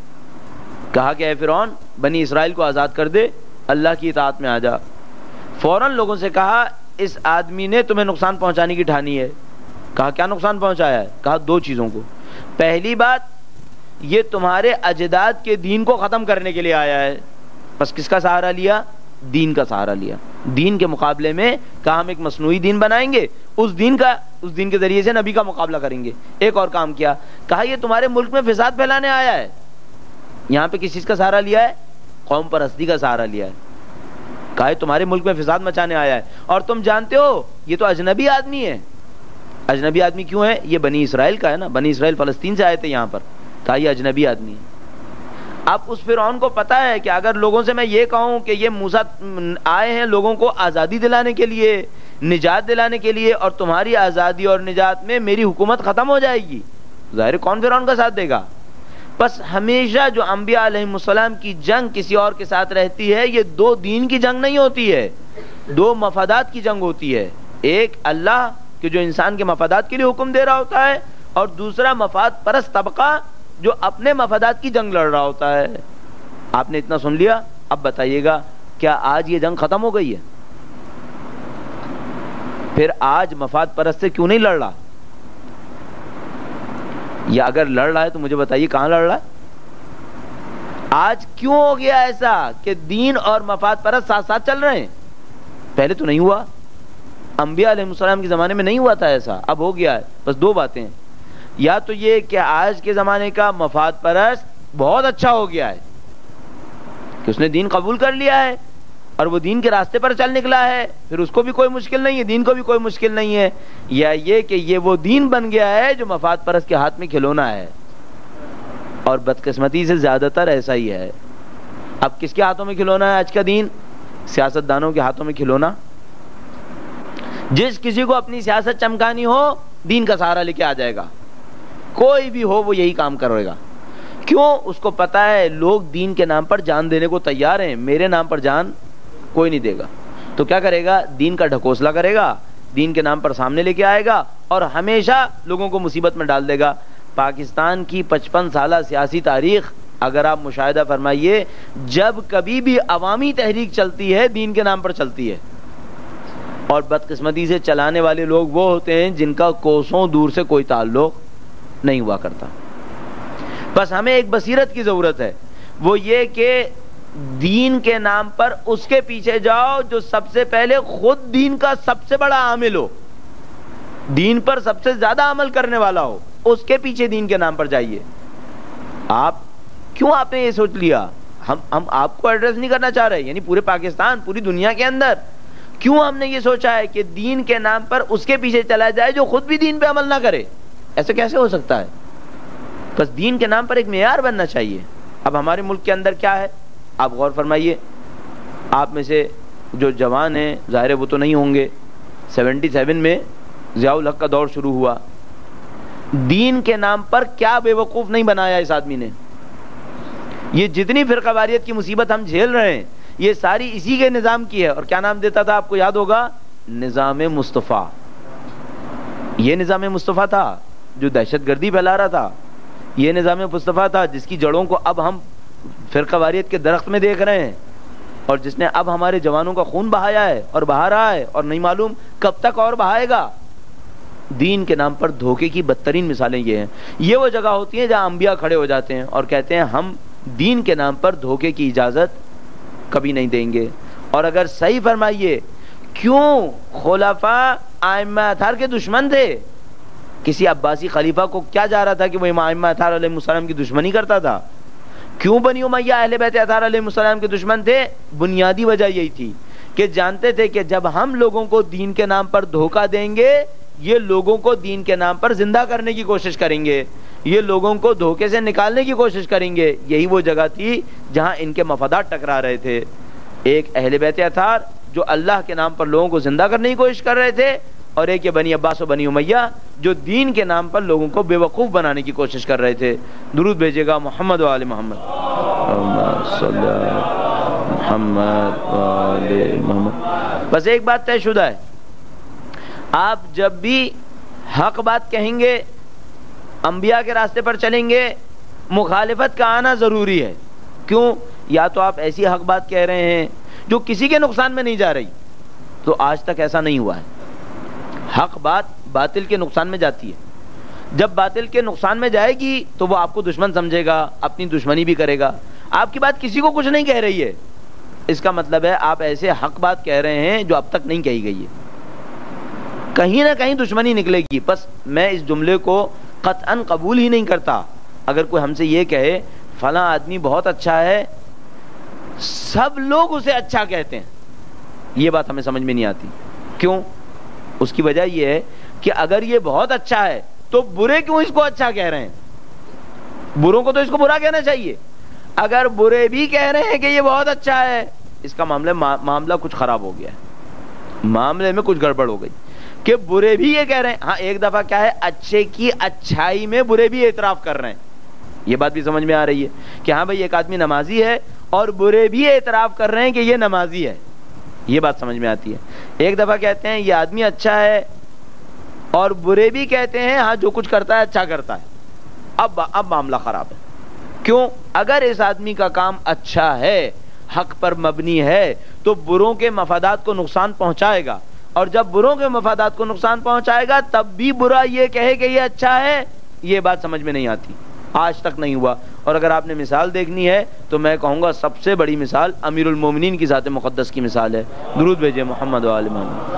کہا کہ اے فرعون، بنی اسرائیل کو آزاد کر دے، اللہ کی اطاعت میں آ جا. فوراً لوگوں سے کہا اس آدمی نے تمہیں نقصان پہنچانے کی ٹھانی ہے. کہا کیا نقصان پہنچایا ہے؟ کہا دو چیزوں کو. پہلی بات، یہ تمہارے اجداد کے دین کو ختم کرنے کے لیے آیا ہے. بس کس کا سہارا لیا؟ دین کا سہارا لیا. دین کے مقابلے میں کہا ہم ایک مصنوعی دین بنائیں گے، اس دین کا اس دین کے ذریعے سے نبی کا مقابلہ کریں گے. ایک اور کام کیا، کہا یہ تمہارے ملک میں فساد پھیلانے آیا ہے. یہاں پہ کس چیز کا سہارا لیا ہے؟ قوم پرستی کا سہارا لیا ہے، کہا ہے تمہارے ملک میں فساد مچانے آیا ہے، اور تم جانتے ہو یہ تو اجنبی آدمی ہے۔ اجنبی آدمی کیوں ہے؟ یہ بنی اسرائیل کا ہے نا، بنی اسرائیل فلسطین سے آئے تھے یہاں پر، کہا یہ اجنبی آدمی ہے۔ اب اس فرعون کو پتا ہے کہ اگر لوگوں سے میں یہ کہوں کہ یہ موسیٰ آئے ہیں لوگوں کو آزادی دلانے کے لیے، نجات دلانے کے لیے، اور تمہاری آزادی اور نجات میں میری حکومت ختم ہو جائے گی، ظاہر کون فرعون کا ساتھ دے گا؟ بس ہمیشہ جو انبیاء علیہ السلام کی جنگ کسی اور کے ساتھ رہتی ہے، یہ دو دین کی جنگ نہیں ہوتی ہے، دو مفادات کی جنگ ہوتی ہے۔ ایک اللہ کہ جو انسان کے مفادات کے لیے حکم دے رہا ہوتا ہے، اور دوسرا مفاد پرست طبقہ جو اپنے مفادات کی جنگ لڑ رہا ہوتا ہے۔ آپ نے اتنا سن لیا، اب بتائیے گا کیا آج یہ جنگ ختم ہو گئی ہے؟ پھر آج مفاد پرست سے کیوں نہیں لڑ رہا؟ یا اگر لڑ رہا ہے تو مجھے بتائیے کہاں لڑ رہا ہے؟ آج کیوں ہو گیا ایسا کہ دین اور مفاد پرست ساتھ ساتھ چل رہے ہیں؟ پہلے تو نہیں ہوا، انبیاء علیہ السلام کے زمانے میں نہیں ہوا تھا ایسا، اب ہو گیا ہے۔ بس دو باتیں ہیں، یا تو یہ کہ آج کے زمانے کا مفاد پرست بہت اچھا ہو گیا ہے کہ اس نے دین قبول کر لیا ہے اور وہ دین کے راستے پر چل نکلا ہے، پھر اس کو بھی کوئی مشکل نہیں ہے، دین کو بھی کوئی مشکل نہیں ہے، یا یہ کہ یہ وہ دین بن گیا ہے جو مفاد پرست کے ہاتھ میں کھلونا ہے۔ اور بدقسمتی سے زیادہ تر ایسا ہی ہے۔ اب کس کے ہاتھوں میں کھلونا ہے آج کا دین؟ سیاست دانوں کے ہاتھوں میں کھلونا۔ جس کسی کو اپنی سیاست چمکانی ہو دین کا سہارا لے کے آ جائے گا، کوئی بھی ہو وہ یہی کام کرے گا۔ کیوں؟ اس کو پتا ہے لوگ دین کے نام پر جان دینے کو تیار ہیں، میرے نام پر جان کوئی نہیں دے گا، تو کیا کرے گا؟ دین کا ڈھکوسلا کرے گا، دین کے نام پر سامنے لے کے آئے گا اور ہمیشہ لوگوں کو مصیبت میں ڈال دے گا۔ پاکستان کی پچپن سالہ سیاسی تاریخ اگر آپ مشاہدہ فرمائیے، جب کبھی بھی عوامی تحریک چلتی ہے دین کے نام پر چلتی ہے، اور بدقسمتی سے چلانے والے لوگ وہ ہوتے ہیں جن کا کوسوں دور سے کوئی تعلق نہیں ہوا کرتا۔ بس ہمیں ایک بصیرت کی ضرورت ہے، وہ یہ کہ دین کے نام پر اس کے پیچھے جاؤ جو سب سے پہلے خود دین کا سب سے بڑا عامل ہو، دین پر سب سے زیادہ عمل کرنے والا ہو، اس کے پیچھے دین کے نام پر جائیے۔ آپ کیوں آپ نے یہ سوچ لیا؟ ہم ہم آپ کو ایڈریس نہیں کرنا چاہ رہے، یعنی پورے پاکستان، پوری دنیا کے اندر کیوں ہم نے یہ سوچا ہے کہ دین کے نام پر اس کے پیچھے چلا جائے جو خود بھی دین پہ عمل نہ کرے؟ ایسے کیسے ہو سکتا ہے؟ بس دین کے نام پر ایک معیار بننا چاہیے۔ اب ہمارے ملک کے اندر کیا ہے؟ آپ غور فرمائیے، آپ میں سے جو جوان ہیں ظاہر ہے وہ تو نہیں ہوں گے، سیونٹی سیون میں ضیاء الحق کا دور شروع ہوا، دین کے نام پر کیا بے وقوف نہیں بنایا اس آدمی نے۔ یہ جتنی فرقہ واریت کی مصیبت ہم جھیل رہے ہیں یہ ساری اسی کے نظام کی ہے۔ اور کیا نام دیتا تھا؟ آپ کو یاد ہوگا، نظام مصطفیٰ۔ یہ نظام مصطفیٰ تھا جو دہشت گردی پھیلا رہا تھا، یہ نظام مصطفیٰ تھا جس کی جڑوں کو اب ہم فرقہ واریت کے درخت میں دیکھ رہے ہیں، اور جس نے اب ہمارے جوانوں کا خون بہایا ہے اور بہا رہا ہے، اور نہیں معلوم کب تک اور بہائے گا۔ دین کے نام پر دھوکے کی بدترین مثالیں یہ ہیں۔ یہ وہ جگہ ہوتی ہیں جہاں انبیاء کھڑے ہو جاتے ہیں اور کہتے ہیں ہم دین کے نام پر دھوکے کی اجازت کبھی نہیں دیں گے۔ اور اگر صحیح فرمائیے، کیوں خلفاء ائمہ اطہار کے دشمن تھے؟ کسی عباسی خلیفہ کو کیا جا رہا تھا کہ وہ امام ائمہ اطہار علیہ السلام کی دشمنی کرتا تھا؟ کیوں بنی امیہ اہل بیت اطہار علیہ السلام کے دشمن تھے؟ بنیادی وجہ یہی تھی کہ جانتے تھے کہ جب ہم لوگوں کو دین کے نام پر دھوکہ دیں گے یہ لوگوں کو دین کے نام پر زندہ کرنے کی کوشش کریں گے، یہ لوگوں کو دھوکے سے نکالنے کی کوشش کریں گے۔ یہی وہ جگہ تھی جہاں ان کے مفادات ٹکرا رہے تھے، ایک اہل بیت اطہار جو اللہ کے نام پر لوگوں کو زندہ کرنے کی کوشش کر رہے تھے، اور ایک یہ بنی عباس و بنی امیہ جو دین کے نام پر لوگوں کو بے وقوف بنانے کی کوشش کر رہے تھے۔ درود بھیجے گا محمد و آل محمد، اللہم صلی علی محمد و آل محمد۔ بس ایک بات طے شدہ ہے، آپ جب بھی حق بات کہیں گے، انبیاء کے راستے پر چلیں گے، مخالفت کا آنا ضروری ہے۔ کیوں؟ یا تو آپ ایسی حق بات کہہ رہے ہیں جو کسی کے نقصان میں نہیں جا رہی، تو آج تک ایسا نہیں ہوا ہے۔ حق بات باطل کے نقصان میں جاتی ہے، جب باطل کے نقصان میں جائے گی تو وہ آپ کو دشمن سمجھے گا، اپنی دشمنی بھی کرے گا۔ آپ کی بات کسی کو کچھ نہیں کہہ رہی ہے، اس کا مطلب ہے آپ ایسے حق بات کہہ رہے ہیں جو اب تک نہیں کہی گئی ہے، کہیں نہ کہیں دشمنی نکلے گی۔ بس میں اس جملے کو قطعاً قبول ہی نہیں کرتا۔ اگر کوئی ہم سے یہ کہے فلاں آدمی بہت اچھا ہے، سب لوگ اسے اچھا کہتے ہیں. یہ بات ہمیں سمجھ میں نہیں آتی. کیوں؟ اس کی وجہ یہ ہے کہ اگر یہ بہت اچھا ہے تو برے کیوں اس کو اچھا کہہ رہے ہیں؟ بروں کو تو اس کو برا کہنا چاہیے. اگر برے بھی کہہ رہے ہیں کہ یہ بہت اچھا ہے، اس کا معاملہ معاملہ کچھ خراب ہو گیا ہے، معاملے میں کچھ گڑبڑ ہو گئی کہ برے بھی یہ کہہ رہے ہیں. ہاں ایک دفعہ کیا ہے، اچھے کی اچھائی میں برے بھی اعتراف کر رہے ہیں. یہ بات بھی سمجھ میں آ رہی ہے کہ ہاں بھائی ایک آدمی نمازی ہے اور برے بھی اعتراف کر رہے ہیں کہ یہ نمازی ہے. یہ بات سمجھ میں آتی ہے. ایک دفعہ کہتے ہیں یہ آدمی اچھا ہے اور برے بھی کہتے ہیں ہاں جو کچھ کرتا ہے اچھا کرتا ہے. اب اب معاملہ خراب ہے. کیوں؟ اگر اس آدمی کا کام اچھا ہے، حق پر مبنی ہے، تو بروں کے مفادات کو نقصان پہنچائے گا، اور جب بروں کے مفادات کو نقصان پہنچائے گا تب بھی برا یہ کہے کہ یہ اچھا ہے. یہ بات سمجھ میں نہیں آتی، آج تک نہیں ہوا. اور اگر آپ نے مثال دیکھنی ہے تو میں کہوں گا سب سے بڑی مثال امیر المومنین کی ذات مقدس کی مثال ہے. درود بھیجے محمد و آل محمد.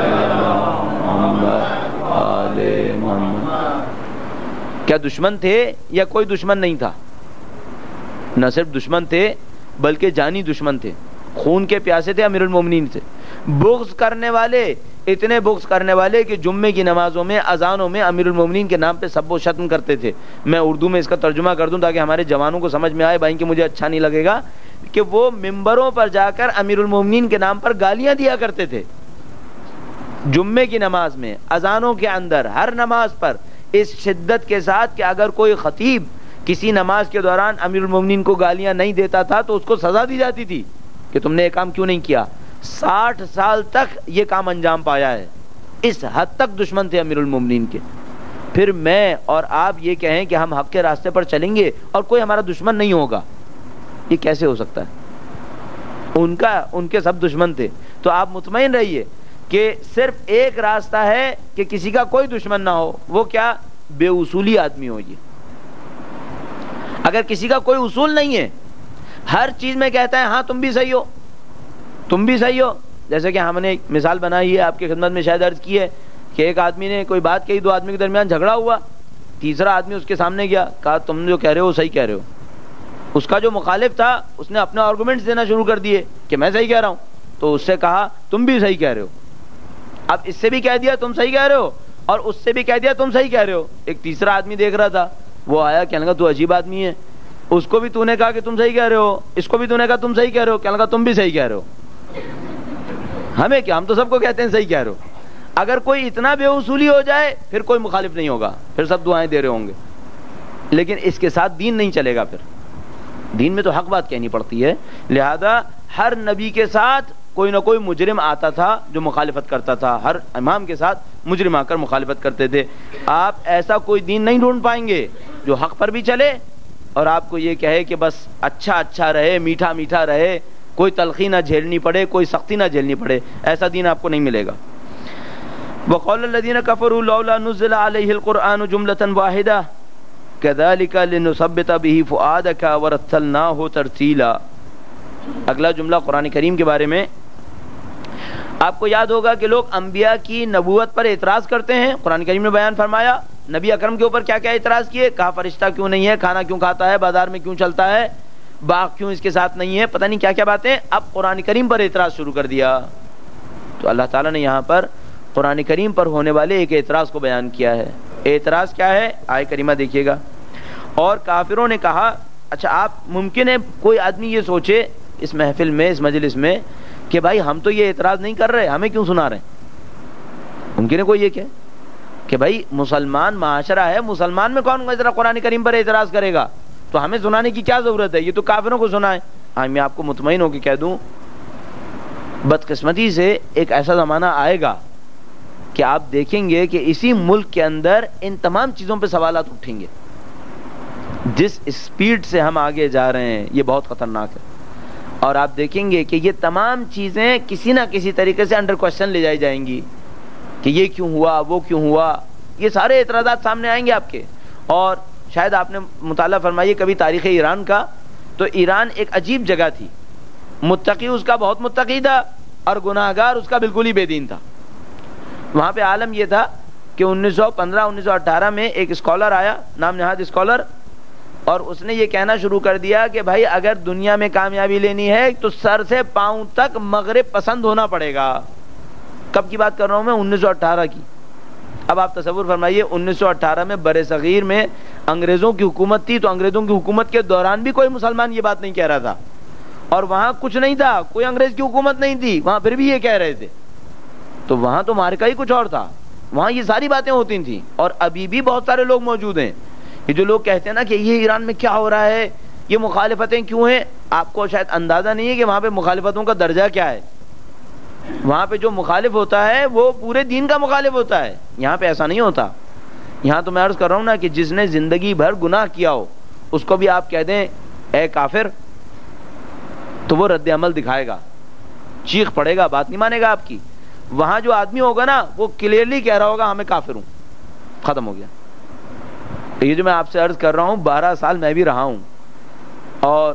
کیا دشمن تھے یا کوئی دشمن نہیں تھا؟ نہ صرف دشمن تھے بلکہ جانی دشمن تھے، خون کے پیاسے تھے امیر المومنین سے. بغض کرنے والے، اتنے بغض کرنے والے کہ جمعے کی نمازوں میں اذانوں میں امیر المومنین کے نام پہ سب و شتم کرتے تھے. میں اردو میں اس کا ترجمہ کر دوں تاکہ ہمارے جوانوں کو سمجھ میں آئے بھائی کہ مجھے اچھا نہیں لگے گا، کہ وہ ممبروں پر جا کر امیر المومنین کے نام پر گالیاں دیا کرتے تھے. جمعے کی نماز میں، اذانوں کے اندر، ہر نماز پر اس شدت کے ساتھ کہ اگر کوئی خطیب کسی نماز کے دوران امیر المومنین کو گالیاں نہیں دیتا تھا تو اس کو سزا دی جاتی تھی کہ تم نے یہ کام کیوں نہیں کیا. ساٹھ سال تک یہ کام انجام پایا ہے. اس حد تک دشمن تھے امیر المومنین کے. پھر میں اور آپ یہ کہیں کہ ہم حق کے راستے پر چلیں گے اور کوئی ہمارا دشمن نہیں ہوگا، یہ کیسے ہو سکتا ہے؟ ان کا ان کے سب دشمن تھے. تو آپ مطمئن رہیے کہ صرف ایک راستہ ہے کہ کسی کا کوئی دشمن نہ ہو. وہ کیا؟ بے اصولی آدمی ہو. یہ اگر کسی کا کوئی اصول نہیں ہے، ہر چیز میں کہتا ہے ہاں تم بھی صحیح ہو، تم بھی صحیح ہو. جیسے کہ ہم نے ایک مثال بنائی ہے، آپ کی خدمت میں شاید عرض کی ہے کہ ایک آدمی نے کوئی بات کہی، دو آدمی کے درمیان جھگڑا ہوا، تیسرا آدمی اس کے سامنے گیا، کہا تم جو کہہ رہے ہو صحیح کہہ رہے ہو. اس کا جو مخالف تھا اس نے اپنے آرگومنٹس دینا شروع کر دیے کہ میں صحیح کہہ رہا ہوں. تو اس سے کہا تم بھی صحیح کہہ رہے ہو. اب اس سے بھی کہہ دیا تم صحیح کہہ رہے ہو اور اس سے بھی کہہ دیا تم صحیح کہہ رہے ہو. ایک تیسرا آدمی دیکھ رہا تھا، وہ آیا، کہنے لگا تو عجیب آدمی ہے، اس کو بھی تو نے کہا کہ تم صحیح کہہ رہے ہو، اس کو بھی تو نے کہا تم صحیح کہہ رہے ہو، کہنے لگا تم بھی صحیح کہہ رہے ہو. ہمیں کیا، ہم تو سب کو کہتے ہیں صحیح کہہ رہے ہو. اگر کوئی اتنا بے اصولی ہو جائے پھر کوئی مخالف نہیں ہوگا، پھر سب دعائیں دے رہے ہوں گے. لیکن اس کے ساتھ دین نہیں چلے گا. پھر دین میں تو حق بات کہنی پڑتی ہے. لہذا ہر نبی کے ساتھ کوئی نہ کوئی مجرم آتا تھا جو مخالفت کرتا تھا، ہر امام کے ساتھ مجرم آ کر مخالفت کرتے تھے. آپ ایسا کوئی دین نہیں ڈھونڈ پائیں گے جو حق پر بھی چلے اور آپ کو یہ کہے کہ بس اچھا اچھا رہے، میٹھا میٹھا رہے، کوئی تلخی نہ جھیلنی پڑے، کوئی سختی نہ جھیلنی پڑے. ایسا دین آپ کو نہیں ملے گا. وقال الذين كفروا لولا نزل عليه القرآن جملة واحدة كذلك لنثبت به فؤادك ورتلناه ترتيلا. اگلا جملہ قرآن کریم کے بارے میں آپ کو یاد ہوگا کہ لوگ انبیاء کی نبوت پر اعتراض کرتے ہیں. قرآن کریم نے بیان فرمایا نبی اکرم کے اوپر کیا کیا اعتراض کیے. کہا فرشتہ کیوں نہیں ہے، کھانا کیوں کھاتا ہے، بازار میں کیوں چلتا ہے، باغ کیوں اس کے ساتھ نہیں ہے، پتہ نہیں کیا کیا باتیں. اب قرآن کریم پر اعتراض شروع کر دیا. تو اللہ تعالیٰ نے یہاں پر قرآن کریم پر ہونے والے ایک اعتراض کو بیان کیا ہے. اعتراض کیا ہے؟ آیہ کریمہ دیکھیے گا. اور کافروں نے کہا، اچھا آپ ممکن ہے کوئی آدمی یہ سوچے اس محفل میں، اس مجلس میں، کہ بھائی ہم تو یہ اعتراض نہیں کر رہے، ہمیں کیوں سنا رہے ہیں؟ ممکن ہے کوئی یہ کہے کہ بھائی مسلمان معاشرہ ہے، مسلمان میں کون ذرا قرآن کریم پر اعتراض کرے گا، تو ہمیں سنانے کی کیا ضرورت ہے، یہ تو کافروں کو سنائے. ہاں میں آپ کو مطمئن ہو کے کہہ دوں، بدقسمتی سے ایک ایسا زمانہ آئے گا کہ آپ دیکھیں گے کہ اسی ملک کے اندر ان تمام چیزوں پہ سوالات اٹھیں گے. جس اسپیڈ سے ہم آگے جا رہے ہیں یہ بہت خطرناک ہے. اور آپ دیکھیں گے کہ یہ تمام چیزیں کسی نہ کسی طریقے سے انڈر کوشچن لے جائی جائیں گی کہ یہ کیوں ہوا، وہ کیوں ہوا. یہ سارے اعتراضات سامنے آئیں گے آپ کے. اور شاید آپ نے مطالعہ فرمائیے کبھی تاریخ ایران کا، تو ایران ایک عجیب جگہ تھی. متقی اس کا بہت متقی تھا اور گناہگار اس کا بالکل ہی بے دین تھا. وہاں پہ عالم یہ تھا کہ انیس سو پندرہ انیس سو اٹھارہ میں ایک اسکالر آیا، نام نہاد اسکالر، اور اس نے یہ کہنا شروع کر دیا کہ بھائی اگر دنیا میں کامیابی لینی ہے تو سر سے پاؤں تک مغرب پسند ہونا پڑے گا. کب کی بات کر رہا ہوں میں؟ انیس سو اٹھارہ کی. اب آپ تصور فرمائیے انیس سو اٹھارہ میں بر صغیر میں انگریزوں کی حکومت تھی, تو انگریزوں کی حکومت کے دوران بھی کوئی مسلمان یہ بات نہیں کہہ رہا تھا, اور وہاں کچھ نہیں تھا, کوئی انگریز کی حکومت نہیں تھی, وہاں پھر بھی یہ کہہ رہے تھے. تو وہاں تو مارکا ہی کچھ اور تھا, وہاں یہ ساری باتیں ہوتی تھیں. اور ابھی بھی بہت سارے لوگ موجود ہیں یہ جو لوگ کہتے ہیں نا کہ یہ ایران میں کیا ہو رہا ہے, یہ مخالفتیں کیوں ہیں. آپ کو شاید اندازہ نہیں ہے کہ وہاں پہ مخالفتوں کا درجہ کیا ہے. وہاں پہ جو مخالف ہوتا ہے وہ پورے دین کا مخالف ہوتا ہے. یہاں پہ ایسا نہیں ہوتا. یہاں تو میں عرض کر رہا ہوں نا کہ جس نے زندگی بھر گناہ کیا ہو اس کو بھی آپ کہہ دیں اے کافر تو وہ رد عمل دکھائے گا, چیخ پڑے گا, بات نہیں مانے گا آپ کی. وہاں جو آدمی ہوگا نا وہ کلیئرلی کہہ رہا ہوگا ہمیں کافر ہوں, ختم ہو گیا. یہ جو میں آپ سے عرض کر رہا ہوں بارہ سال میں بھی رہا ہوں, اور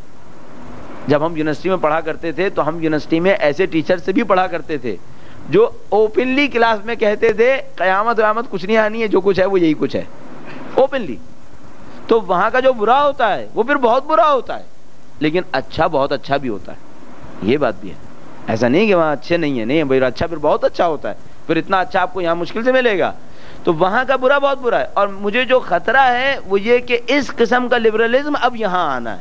جب ہم یونیورسٹی میں پڑھا کرتے تھے تو ہم یونیورسٹی میں ایسے ٹیچر سے بھی پڑھا کرتے تھے جو اوپنلی کلاس میں کہتے تھے قیامت قیامت کچھ نہیں آنی ہے, جو کچھ ہے وہ یہی کچھ ہے, اوپنلی. تو وہاں کا جو برا ہوتا ہے وہ پھر بہت برا ہوتا ہے, لیکن اچھا بہت اچھا بھی ہوتا ہے. یہ بات بھی ہے, ایسا نہیں کہ وہاں اچھے نہیں ہیں, نہیں بھائی اچھا پھر بہت اچھا ہوتا ہے, پھر اتنا اچھا آپ کو یہاں مشکل سے ملے گا. تو وہاں کا برا بہت برا ہے. اور مجھے جو خطرہ ہے وہ یہ کہ اس قسم کا لبرلزم اب یہاں آنا ہے,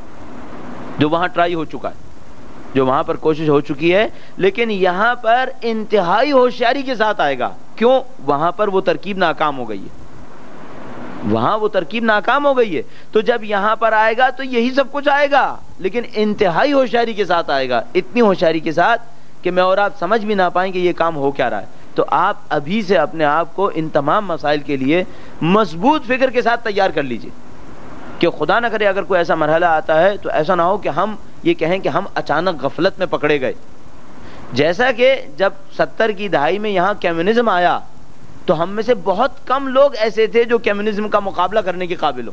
جو وہاں ٹرائی ہو چکا ہے, جو وہاں پر کوشش ہو چکی ہے, لیکن یہاں پر انتہائی ہوشیاری کے ساتھ آئے گا. کیوں؟ وہاں پر وہ ترکیب ناکام ہو گئی ہے, وہاں وہ ترکیب ناکام ہو گئی ہے. تو جب یہاں پر آئے گا تو یہی سب کچھ آئے گا, لیکن انتہائی ہوشیاری کے ساتھ آئے گا, اتنی ہوشیاری کے ساتھ کہ میں اور آپ سمجھ بھی نہ پائیں کہ یہ کام ہو کیا رہا ہے. تو آپ ابھی سے اپنے آپ کو ان تمام مسائل کے لیے مضبوط فکر کے ساتھ تیار کر لیجئے, کہ خدا نہ کرے اگر کوئی ایسا مرحلہ آتا ہے تو ایسا نہ ہو کہ ہم یہ کہیں کہ ہم اچانک غفلت میں پکڑے گئے. جیسا کہ جب ستر کی دہائی میں یہاں کمیونزم آیا تو ہم میں سے بہت کم لوگ ایسے تھے جو کمیونزم کا مقابلہ کرنے کے قابل ہو,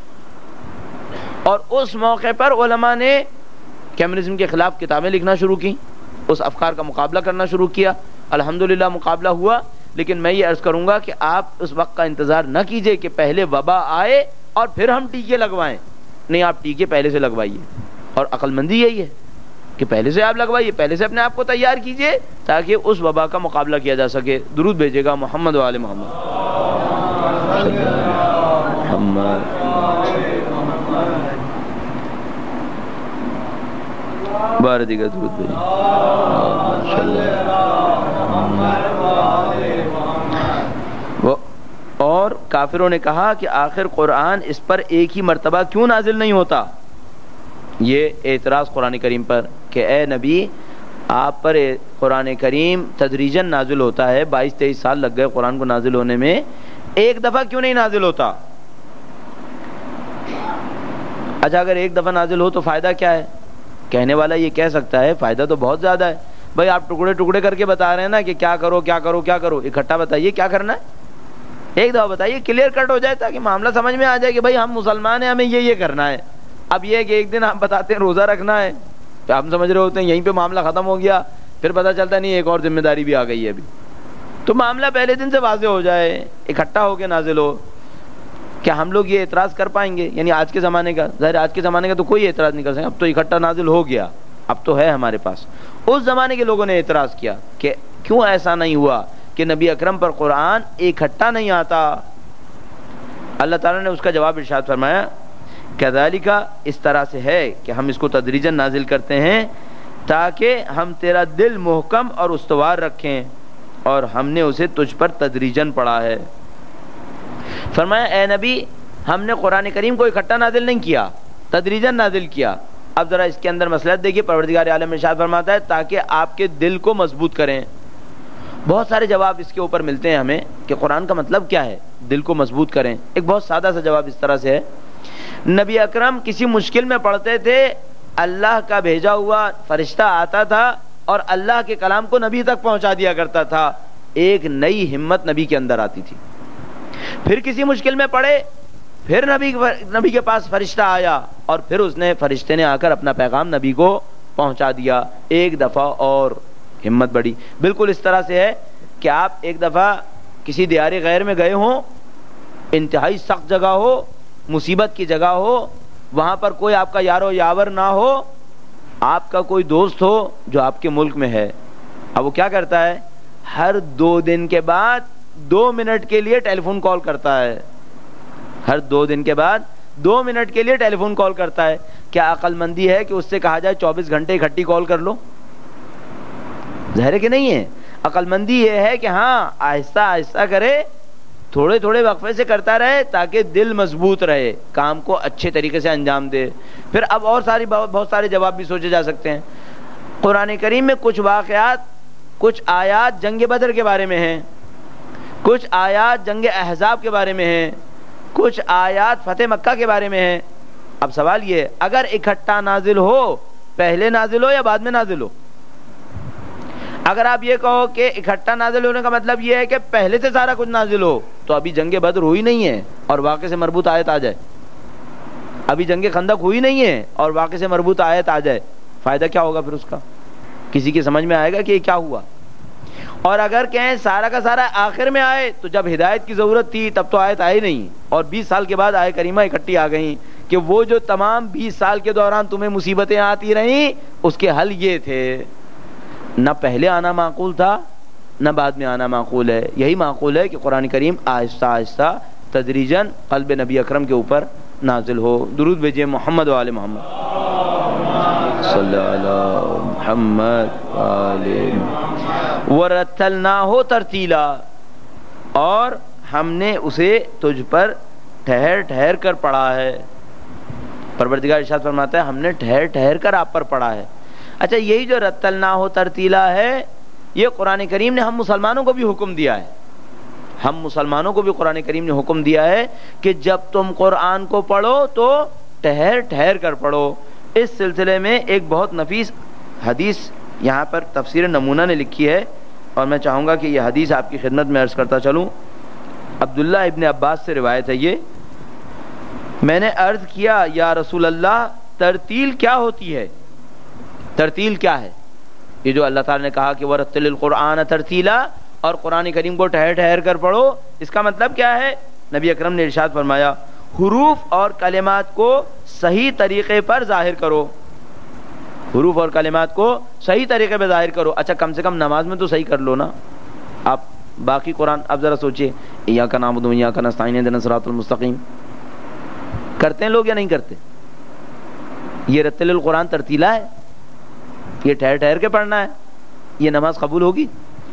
اور اس موقع پر علماء نے کمیونزم کے خلاف کتابیں لکھنا شروع کی, اس افکار کا مقابلہ کرنا شروع کیا. الحمدللہ مقابلہ ہوا, لیکن میں یہ عرض کروں گا کہ آپ اس وقت کا انتظار نہ کیجئے کہ پہلے وبا آئے اور پھر ہم ٹیکے لگوائیں. نہیں, آپ ٹیکے پہلے سے لگوائیے, اور عقل مندی یہی ہے کہ پہلے سے آپ لگوائیے, پہلے سے اپنے آپ کو تیار کیجئے تاکہ اس وبا کا مقابلہ کیا جا سکے. درود بھیجے گا محمد و آل محمد. بار دیگر درود بھیجے. اور کافروں نے کہا کہ آخر قرآن اس پر ایک ہی مرتبہ کیوں نازل نہیں ہوتا. یہ اعتراض قرآن کریم پر کہ اے نبی آپ پر قرآن کریم تدریجاً نازل ہوتا ہے, بائیس تیئیس سال لگ گئے قرآن کو نازل ہونے میں, ایک دفعہ کیوں نہیں نازل ہوتا. اچھا اگر ایک دفعہ نازل ہو تو فائدہ کیا ہے؟ کہنے والا یہ کہہ سکتا ہے فائدہ تو بہت زیادہ ہے. بھائی آپ ٹکڑے ٹکڑے کر کے بتا رہے ہیں نا کہ کیا کرو کیا کرو کیا کرو, اکٹھا بتائیے کیا کرنا ہے, ایک دفعہ بتائیے, کلیئر کٹ ہو جائے تاکہ معاملہ سمجھ میں آ جائے کہ بھائی ہم مسلمان ہیں, ہمیں یہ یہ کرنا ہے. اب یہ ہے کہ ایک دن ہم بتاتے ہیں روزہ رکھنا ہے تو ہم سمجھ رہے ہوتے ہیں یہیں پہ معاملہ ختم ہو گیا, پھر پتہ چلتا نہیں ایک اور ذمہ داری بھی آ گئی ہے ابھی. تو معاملہ پہلے دن سے واضح ہو جائے, اکٹھا ہو کے نازل ہو. کیا ہم لوگ یہ اعتراض کر پائیں گے؟ یعنی آج کے زمانے کا, ظاہر آج کے زمانے کا تو کوئی اعتراض نہیں کر سکے, اب تو اکٹھا نازل ہو گیا, اب تو ہے ہمارے پاس. اس زمانے کے لوگوں نے اعتراض کیا کہ کیوں ایسا نہیں ہوا کہ نبی اکرم پر قرآن اکٹھا نہیں آتا. اللہ تعالیٰ نے اس کا جواب ارشاد فرمایا کذالک, اس طرح سے ہے کہ ہم اس کو تدریجاً نازل کرتے ہیں تاکہ ہم تیرا دل محکم اور استوار رکھیں, اور ہم نے اسے تجھ پر تدریجاً پڑھا ہے. فرمایا اے نبی ہم نے قرآن کریم کو اکٹھا نازل نہیں کیا, تدریجاً نازل کیا. اب ذرا اس کے اندر مصلحت دیکھیے, پروردگار عالم ارشاد فرماتا ہے تاکہ آپ کے دل کو مضبوط کریں. بہت سارے جواب اس کے اوپر ملتے ہیں ہمیں کہ قرآن کا مطلب کیا ہے, دل کو مضبوط کریں. ایک بہت سادہ سا جواب اس طرح سے ہے, نبی اکرم کسی مشکل میں پڑھتے تھے, اللہ کا بھیجا ہوا فرشتہ آتا تھا اور اللہ کے کلام کو نبی تک پہنچا دیا کرتا تھا, ایک نئی ہمت نبی کے اندر آتی تھی. پھر کسی مشکل میں پڑے, پھر نبی نبی کے پاس فرشتہ آیا اور پھر اس نے فرشتے نے آ کر اپنا پیغام نبی کو پہنچا دیا, ایک دفعہ اور ہمت بڑھی. بالکل اس طرح سے ہے کہ آپ ایک دفعہ کسی دیار غیر میں گئے ہوں, انتہائی سخت جگہ ہو, مصیبت کی جگہ ہو، وہاں پر کوئی آپ کا یارو یاور نہ ہو، آپ کا کوئی دوست ہو جو آپ کے ملک میں ہے، اب وہ کیا کرتا ہے؟ ہر دو دن کے بعد دو منٹ کے لیے ٹیلی فون کال کرتا ہے، ہر دو دن کے بعد دو منٹ کے لیے ٹیلی فون کال کرتا ہے۔ کیا عقل مندی ہے کہ اس سے کہا جائے چوبیس گھنٹے اکٹھی کال کر لو؟ ظاہر ہے کہ نہیں ہے۔ عقل مندی یہ ہے کہ ہاں آہستہ آہستہ کرے، تھوڑے تھوڑے وقفے سے کرتا رہے تاکہ دل مضبوط رہے، کام کو اچھے طریقے سے انجام دے۔ پھر اب اور ساری بہت سارے جواب بھی سوچے جا سکتے ہیں۔ قرآن کریم میں کچھ واقعات، کچھ آیات جنگ بدر کے بارے میں ہیں، کچھ آیات جنگ احزاب کے بارے میں ہیں، کچھ آیات فتح مکہ کے بارے میں ہیں۔ اب سوال یہ ہے، اگر اکٹھا نازل ہو، پہلے نازل ہو یا بعد میں نازل ہو؟ اگر آپ یہ کہو کہ اکٹھا نازل ہونے کا مطلب یہ ہے کہ پہلے سے سارا کچھ نازل ہو، تو ابھی جنگ بدر ہوئی نہیں ہے اور واقعے سے مربوط آیت آ جائے، ابھی جنگ خندق ہوئی نہیں ہے اور واقعے سے مربوط آیت آ جائے، فائدہ کیا ہوگا پھر اس کا؟ کسی کی سمجھ میں آئے گا کہ یہ کیا ہوا؟ اور اگر کہیں سارا کا سارا آخر میں آئے تو جب ہدایت کی ضرورت تھی تب تو آیت آئی نہیں، اور بیس سال کے بعد آیت کریمہ اکٹھی آ گئیں کہ وہ جو تمام بیس سال کے دوران تمہیں مصیبتیں آتی رہیں اس کے حل یہ تھے۔ نہ پہلے آنا معقول تھا نہ بعد میں آنا معقول ہے، یہی معقول ہے کہ قرآن کریم آہستہ آہستہ تدریجاً قلب نبی اکرم کے اوپر نازل ہو۔ درود بھیجئے محمد و آل محمد، صلی اللہ علی محمد آل وَرَتَّلْنَاهُ تَرْتِيلًا، اور ہم نے اسے تجھ پر ٹھہر ٹھہر کر پڑھا ہے۔ پروردگار ارشاد فرماتا ہے ہم نے ٹھہر ٹھہر کر آپ پر پڑھا ہے۔ اچھا، یہی جو رتلناہ ترتیلا ہے، یہ قرآن کریم نے ہم مسلمانوں کو بھی حکم دیا ہے، ہم مسلمانوں کو بھی قرآن کریم نے حکم دیا ہے کہ جب تم قرآن کو پڑھو تو ٹھہر ٹھہر کر پڑھو۔ اس سلسلے میں ایک بہت نفیس حدیث یہاں پر تفسیر نمونہ نے لکھی ہے، اور میں چاہوں گا کہ یہ حدیث آپ کی خدمت میں عرض کرتا چلوں۔ عبداللہ ابن عباس سے روایت ہے یہ، میں نے عرض کیا یا رسول اللہ ترتیل کیا ہوتی ہے؟ ترتیل کیا ہے؟ یہ جو اللہ تعالیٰ نے کہا کہ وَرَتِّلِ الْقُرْآنَ تَرْتِيلًا، اور قرآن کریم کو ٹھہر ٹھہر کر پڑھو، اس کا مطلب کیا ہے؟ نبی اکرم نے ارشاد فرمایا حروف اور کلمات کو صحیح طریقے پر ظاہر کرو، حروف اور کلمات کو صحیح طریقے پہ ظاہر کرو۔ اچھا، کم سے کم نماز میں تو صحیح کر لو نا آپ۔ باقی قرآن اب ذرا سوچئے، ایاک نعبد و ایاک نستعین اہدنا الصراط المستقیم کرتے ہیں لوگ یا نہیں کرتے؟ یہ رتل القرآن ترتیلا ہے، یہ ٹھہر ٹھہر کے پڑھنا ہے، یہ نماز قبول ہوگی؟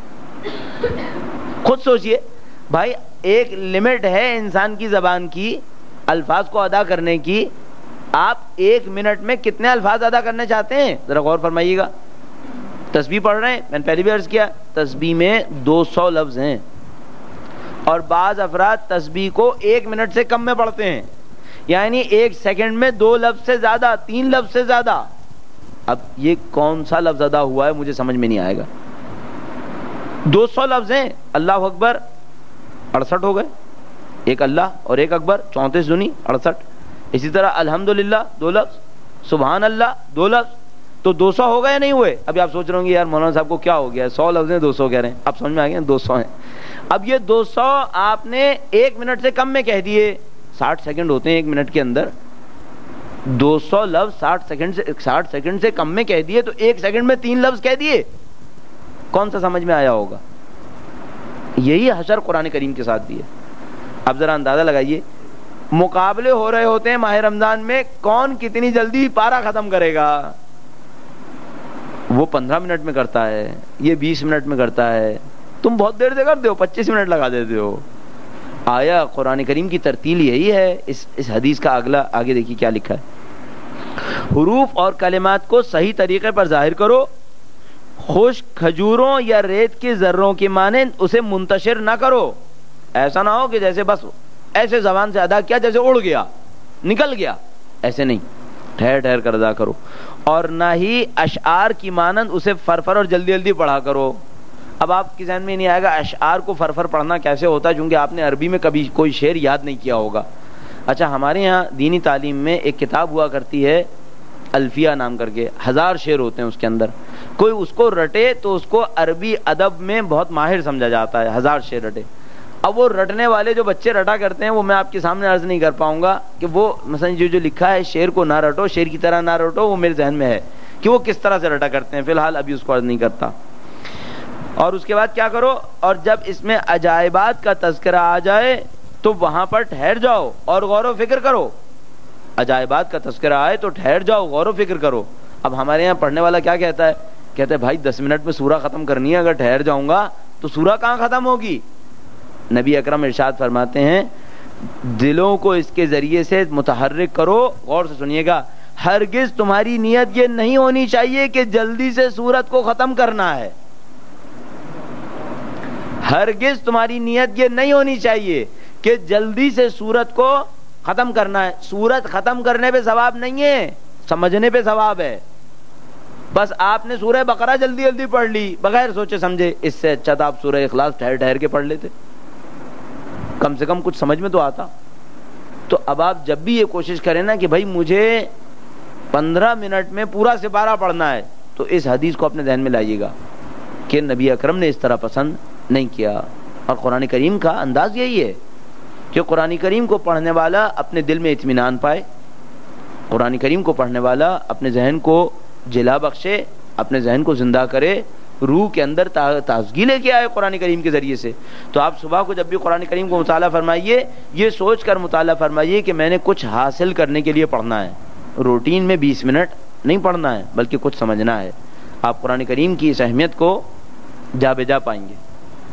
خود سوچئے بھائی، ایک لمٹ ہے انسان کی زبان کی، الفاظ کو ادا کرنے کی۔ آپ ایک منٹ میں کتنے الفاظ ادا کرنے چاہتے ہیں؟ ذرا غور فرمائیے گا۔ تسبیح پڑھ رہے ہیں، میں نے پہلے بھی عرض کیا، تسبیح میں دو سو لفظ ہیں، اور بعض افراد تسبیح کو ایک منٹ سے کم میں پڑھتے ہیں، یعنی ایک سیکنڈ میں دو لفظ سے زیادہ، تین لفظ سے زیادہ۔ اب یہ کون سا لفظ ادا ہوا ہے مجھے سمجھ میں نہیں آئے گا۔ دو سو لفظ ہیں، اللہ اکبر اڑسٹھ ہو گئے، ایک اللہ اور ایک اکبر چونتیس دنی اڑسٹھ، اسی طرح الحمدللہ دو لفظ، سبحان اللہ دو لفظ، تو دو سو ہو گئے نہیں ہوئے؟ ابھی آپ سوچ رہے ہوں گے یار مولانا صاحب کو کیا ہو گیا ہے، سو لفظ ہیں دو سو کہہ رہے ہیں، اب سمجھ میں آ گیا دو سو ہیں۔ اب یہ دو سو آپ نے ایک منٹ سے کم میں کہہ دیے، ساٹھ سیکنڈ ہوتے ہیں ایک منٹ کے اندر، دو سو لفظ ساٹھ سیکنڈ سے ساٹھ سیکنڈ سے کم میں کہہ دیے تو ایک سیکنڈ میں تین لفظ کہہ دیے، کون سا سمجھ میں آیا ہوگا؟ یہی حشر قرآن کریم کے ساتھ بھی ہے۔ اب ذرا اندازہ لگائیے، مقابلے ہو رہے ہوتے ہیں ماہ رمضان میں، کون کتنی جلدی پارا ختم کرے گا؟ وہ پندرہ منٹ میں کرتا ہے، یہ بیس منٹ میں کرتا ہے، تم بہت دیر سے کرتے ہو، پچیس منٹ لگا دیتے ہو۔ آیا قرآن کریم کی ترتیل یہی ہے۔ اس اس حدیث کا اگلا آگے دیکھیے کیا لکھا ہے، حروف اور کلمات کو صحیح طریقے پر ظاہر کرو، خشک کھجوروں یا ریت کے ذروں کی مانند اسے منتشر نہ کرو۔ ایسا نہ ہو کہ جیسے بس ایسے زبان سے ادا کیا جیسے اڑ گیا نکل گیا، ایسے نہیں، ٹھہر ٹھہر کر ادا کرو۔ اور نہ ہی اشعار کی مانند اسے فرفر اور جلدی جلدی پڑھا کرو۔ اب آپ کے ذہن میں نہیں آئے گا اشعار کو فرفر پڑھنا کیسے ہوتا ہے، چونکہ آپ نے عربی میں کبھی کوئی شعر یاد نہیں کیا ہوگا۔ اچھا، ہمارے یہاں دینی تعلیم میں ایک کتاب ہوا کرتی ہے الفیہ نام کر کے، ہزار شعر ہوتے ہیں اس کے اندر، کوئی اس کو رٹے تو اس کو عربی ادب میں بہت ماہر سمجھا جاتا ہے، ہزار شعر رٹے۔ اب وہ رٹنے والے جو بچے رٹا کرتے ہیں وہ میں آپ کے سامنے عرض نہیں کر پاؤں گا کہ وہ مثلا جو جو لکھا ہے شیر کو نہ رٹو، شیر کی طرح نہ رٹو، وہ میرے ذہن میں ہے کہ وہ کس طرح سے رٹا کرتے ہیں، فی الحال ابھی اس کو عرض نہیں کرتا۔ اور اس کے بعد کیا کرو، اور جب اس میں عجائبات کا تذکرہ آ جائے تو وہاں پر ٹھہر جاؤ اور غور و فکر کرو۔ عجائبات کا تذکرہ آئے تو ٹھہر جاؤ، غور و فکر کرو۔ اب ہمارے یہاں پڑھنے والا کیا کہتا ہے، کہتا ہے بھائی دس منٹ میں سورہ ختم کرنی ہے، اگر ٹھہر جاؤں گا تو سورہ کہاں ختم ہوگی؟ نبی اکرم ارشاد فرماتے ہیں دلوں کو اس کے ذریعے سے متحرک کرو۔ غور سے سنیے گا، ہرگز تمہاری نیت یہ نہیں ہونی چاہیے کہ جلدی سے سورت کو ختم کرنا ہے، ہرگز تمہاری نیت یہ نہیں ہونی چاہیے کہ جلدی سے سورت کو ختم کرنا ہے۔ سورت ختم کرنے پہ ثواب نہیں ہے، سمجھنے پہ ثواب ہے۔ بس آپ نے سورہ بقرہ جلدی جلدی پڑھ لی بغیر سوچے سمجھے، اس سے اچھا تھا آپ سورہ اخلاص ٹھہر ٹھہر کے پڑھ لیتے، کم سے کم کچھ سمجھ میں تو آتا۔ تو اب آپ جب بھی یہ کوشش کریں نا کہ بھائی مجھے پندرہ منٹ میں پورا سپارہ پڑھنا ہے، تو اس حدیث کو اپنے ذہن میں لائیے گا کہ نبی اکرم نے اس طرح پسند نہیں کیا۔ اور قرآن کریم کا انداز یہی ہے کہ قرآن کریم کو پڑھنے والا اپنے دل میں اطمینان پائے، قرآن کریم کو پڑھنے والا اپنے ذہن کو جلا بخشے، اپنے ذہن کو زندہ کرے، روح کے اندر تازگی لے کے آئے قرآن کریم کے ذریعے سے۔ تو آپ صبح کو جب بھی قرآن کریم کو مطالعہ فرمائیے، یہ سوچ کر مطالعہ فرمائیے کہ میں نے کچھ حاصل کرنے کے لیے پڑھنا ہے، روٹین میں بیس منٹ نہیں پڑھنا ہے بلکہ کچھ سمجھنا ہے۔ آپ قرآن کریم کی اس اہمیت کو جا بجا پائیں گے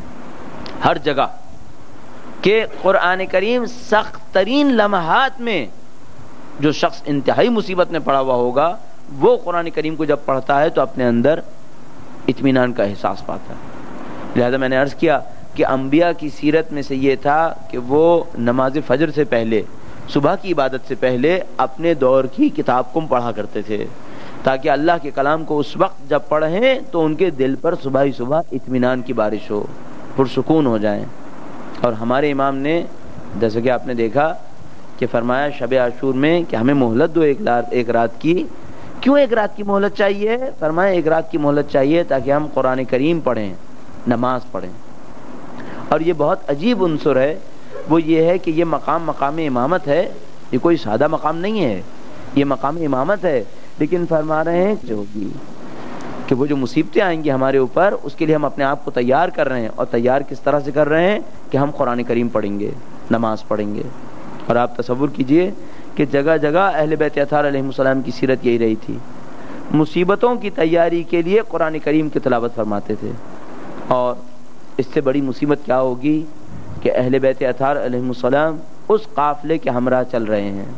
ہر جگہ کہ قرآن کریم سخت ترین لمحات میں جو شخص انتہائی مصیبت میں پڑا ہوا ہوگا وہ قرآن کریم کو جب پڑھتا ہے تو اپنے اندر اطمینان کا احساس پاتا ہے۔ لہذا میں نے عرض کیا کہ انبیاء کی سیرت میں سے یہ تھا کہ وہ نماز فجر سے پہلے، صبح کی عبادت سے پہلے اپنے دور کی کتاب کو پڑھا کرتے تھے، تاکہ اللہ کے کلام کو اس وقت جب پڑھیں تو ان کے دل پر صبح ہی صبح اطمینان کی بارش ہو، پرسکون ہو جائیں۔ اور ہمارے امام نے جیسے کہ آپ نے دیکھا کہ فرمایا شب عاشور میں کہ ہمیں مہلت دو ایک رات ایک رات کی۔ کیوں ایک رات کی مہلت چاہیے؟ فرمایا ایک رات کی مہلت چاہیے تاکہ ہم قرآن کریم پڑھیں، نماز پڑھیں۔ اور یہ بہت عجیب عنصر ہے، وہ یہ ہے کہ یہ مقام مقام امامت ہے، یہ کوئی سادہ مقام نہیں ہے، یہ مقام امامت ہے۔ لیکن فرما رہے ہیں جو ہوگی کہ وہ جو مصیبتیں آئیں گی ہمارے اوپر، اس کے لیے ہم اپنے آپ کو تیار کر رہے ہیں۔ اور تیار کس طرح سے کر رہے ہیں کہ ہم قرآن کریم پڑھیں گے، نماز پڑھیں گے۔ اور آپ تصور کیجئے کہ جگہ جگہ اہل بیت اطہار علیہ السلام کی سیرت یہی رہی تھی، مصیبتوں کی تیاری کے لیے قرآن کریم کی تلاوت فرماتے تھے۔ اور اس سے بڑی مصیبت کیا ہوگی کہ اہل بیت اطہار علیہ السلام اس قافلے کے ہمراہ چل رہے ہیں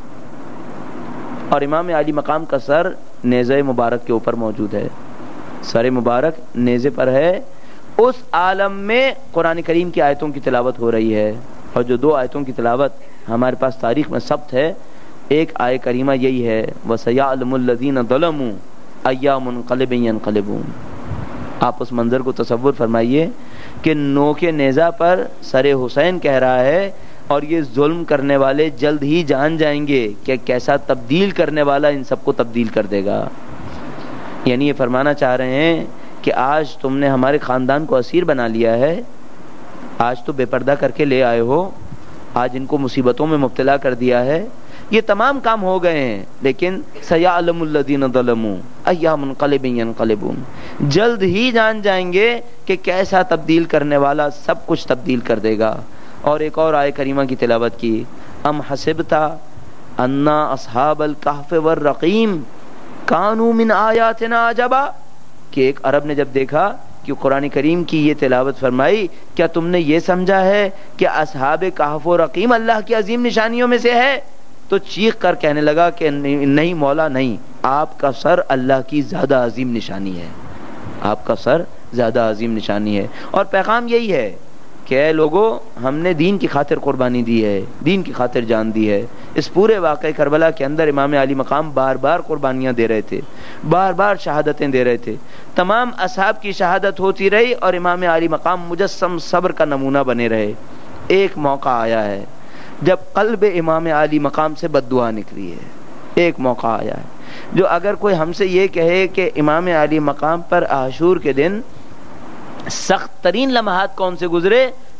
اور امام علی مقام کا سر نیزہ مبارک کے اوپر موجود ہے، سر مبارک نیزے پر ہے۔ اس عالم میں قرآن کریم کی آیتوں کی تلاوت ہو رہی ہے، اور جو دو آیتوں کی تلاوت ہمارے پاس تاریخ میں ثبت ہے، ایک آیہ کریمہ یہی ہے وَسَيَعْلَمُ الَّذِينَ ظَلَمُوا أَيَّ مُنْقَلِبٍ يَنْقَلِبُونَ۔ آپ اس منظر کو تصور فرمائیے کہ نوک نیزہ پر سر حسین کہہ رہا ہے اور یہ ظلم کرنے والے جلد ہی جان جائیں گے کہ کیسا تبدیل کرنے والا ان سب کو تبدیل کر دے گا۔ یعنی یہ فرمانا چاہ رہے ہیں کہ آج تم نے ہمارے خاندان کو اسیر بنا لیا ہے، آج تو بے پردہ کر کے لے آئے ہو، آج ان کو مصیبتوں میں مبتلا کر دیا ہے، یہ تمام کام ہو گئے ہیں، لیکن سَيَعْلَمُ الَّذِينَ ظَلَمُوا أَيَّ مُنْقَلِبٍ يَنْقَلِبُونَ، جلد ہی جان جائیں گے کہ کیسا تبدیل کرنے والا سب کچھ تبدیل کر دے گا۔ اور ایک اور آیہ کریمہ کی تلاوت کی ام حسبت ان اصحاب الکہف والرقیم کانوا من آیاتنا عجبا، کہ ایک عرب نے جب دیکھا کہ قرآن کریم کی یہ تلاوت فرمائی، کیا تم نے یہ سمجھا ہے کہ اصحاب کہف و رقیم اللہ کی عظیم نشانیوں میں سے ہے؟ تو چیخ کر کہنے لگا کہ نہیں مولا نہیں، آپ کا سر اللہ کی زیادہ عظیم نشانی ہے، آپ کا سر زیادہ عظیم نشانی ہے۔ اور پیغام یہی ہے کہ اے لوگو، ہم نے دین کی خاطر قربانی دی ہے، دین کی خاطر جان دی ہے۔ اس پورے واقعہ کربلا کے اندر امام علی مقام بار بار قربانیاں دے رہے تھے، بار بار شہادتیں دے رہے تھے، تمام اصحاب کی شہادت ہوتی رہی اور امام علی مقام مجسم صبر کا نمونہ بنے رہے۔ ایک موقع آیا ہے جب قلب امام علی مقام سے بد دعا نکلی ہے، ایک موقع آیا ہے جو اگر کوئی ہم سے یہ کہے کہ امام علی مقام پر عاشور کے دن سخت ترین لمحات کون سے گزرے، تو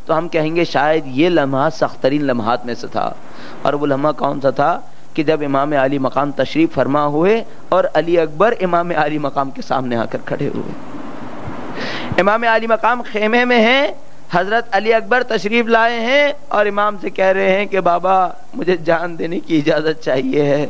تو ہم کہیں گے شاید یہ لمحہ سخت ترین لمحات میں سے تھا. اور وہ لمحہ کون سا تھا؟ کہ جب امام عالی مقام تشریف فرما ہوئے اور علی اکبر امام عالی مقام کے سامنے آ کر کھڑے ہوئے. امام عالی مقام خیمے میں ہیں، حضرت علی اکبر تشریف لائے ہیں اور امام سے کہہ رہے ہیں کہ بابا مجھے جان دینے کی اجازت چاہیے ہے.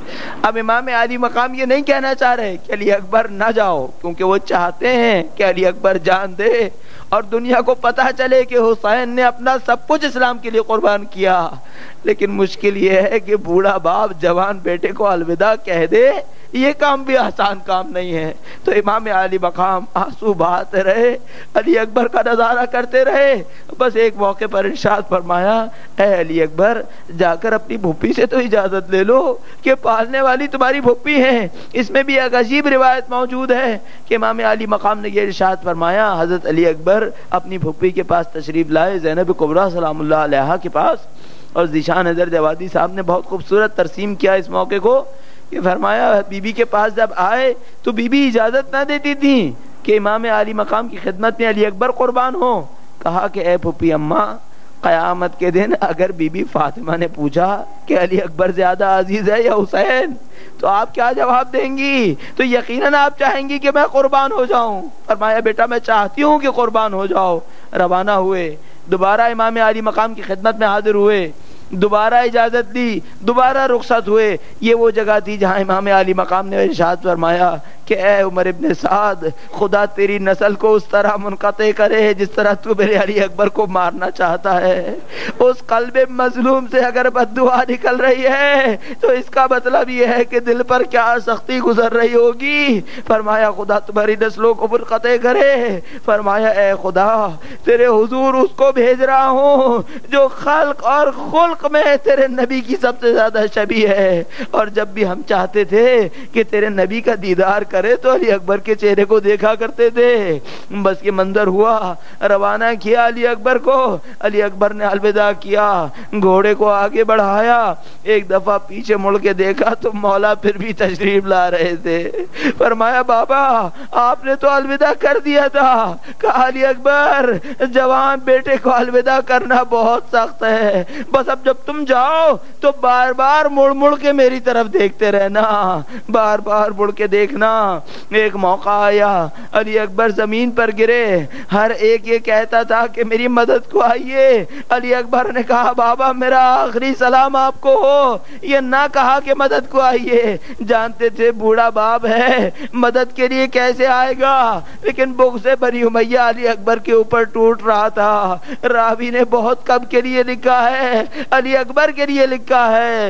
اب امام علی مقام یہ نہیں کہنا چاہ رہے کہ علی اکبر نہ جاؤ، کیونکہ وہ چاہتے ہیں کہ علی اکبر جان دے اور دنیا کو پتہ چلے کہ حسین نے اپنا سب کچھ اسلام کے لیے قربان کیا. لیکن مشکل یہ ہے کہ بوڑھا باپ جوان بیٹے کو الوداع کہہ دے، یہ کام بھی آسان کام نہیں ہے. تو امام علی مقام آنسو بہاتے رہے، علی اکبر کا نظارہ کرتے رہے. بس ایک موقع پر ارشاد فرمایا، اے علی اکبر جا کر اپنی پھوپھی سے تو اجازت لے لو کہ پالنے والی تمہاری پھوپھی ہیں. اس میں بھی ایک عجیب روایت موجود ہے کہ امام علی مقام نے یہ ارشاد فرمایا، حضرت علی اکبر اپنی پھوپھی کے پاس تشریف لائے، زینب کبریٰ سلام اللہ علیہا کے پاس. اور ذیشان حضرت جوادی صاحب نے بہت خوبصورت ترسیم کیا اس موقع کو کہ فرمایا بی بی کے پاس جب آئے تو بی بی اجازت نہ دیتی تھی کہ امام علی مقام کی خدمت میں علی اکبر قربان ہو. کہا کہ اے پھوپھی اماں، قیامت کے دن اگر بی بی فاطمہ نے پوچھا کہ علی اکبر زیادہ عزیز ہے یا حسین تو آپ کیا جواب دیں گی؟ تو یقیناً آپ چاہیں گی کہ میں قربان ہو جاؤں. فرمایا بیٹا میں چاہتی ہوں کہ قربان ہو جاؤ. روانہ ہوئے، دوبارہ امام علی مقام کی خدمت میں حاضر ہوئے، دوبارہ اجازت دی، دوبارہ رخصت ہوئے. یہ وہ جگہ تھی جہاں امام علی مقام نے ارشاد فرمایا کہ اے عمر ابن سعد، خدا تیری نسل کو اس طرح منقطع کرے جس طرح تو میرے علی اکبر کو مارنا چاہتا ہے. اس قلب مظلوم سے اگر بد دعا نکل رہی ہے تو اس کا مطلب یہ ہے کہ دل پر کیا سختی گزر رہی ہوگی. فرمایا خدا تمہاری نسلوں کو منقطع کرے. فرمایا اے خدا تیرے حضور اس کو بھیج رہا ہوں جو خلق اور خلق میں تیرے نبی کی سب سے زیادہ شبیہ ہے. اور جب بھی ہم چاہتے تھے کہ تیرے نبی کا دیدار کرے تو علی اکبر کے چہرے کو دیکھا کرتے تھے. بس یہ منظر ہوا، روانہ کیا علی اکبر کو. علی اکبر نے الوداع کیا، گھوڑے کو آگے بڑھایا، ایک دفعہ پیچھے مڑ کے دیکھا تو مولا پھر بھی تشریف لا رہے تھے. فرمایا بابا آپ نے تو الوداع کر دیا تھا. کہا علی اکبر جوان بیٹے کو الوداع کرنا بہت سخت ہے، بس اب جب تم جاؤ تو بار بار مڑ مڑ کے میری طرف دیکھتے رہنا، بار بار مڑ کے دیکھنا. ایک موقع آیا علی اکبر زمین پر گرے، ہر ایک یہ کہتا تھا کہ میری مدد کو آئیے. علی اکبر نے کہا بابا میرا آخری سلام آپ کو ہو. یہ نہ کہا کہ مدد کو آئیے، جانتے تھے بوڑھا باپ ہے مدد کے لیے کیسے آئے گا. لیکن بغض بنی امیہ علی اکبر کے اوپر ٹوٹ رہا تھا. راوی نے بہت کم کے لیے لکھا ہے، علی اکبر کے لیے لکھا ہے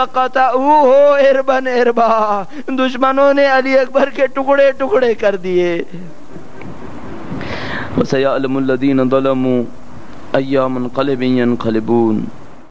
فَقَطَعُوهُ إِرْبًا إِرْبًا، دشمنوں نے علی اکبر کے ٹکڑے ٹکڑے کر دیے. وَسَيَعْلَمُ الَّذِينَ ظَلَمُوا أَيَّ مُنْقَلِبٍ يَنْقَلِبُونَ.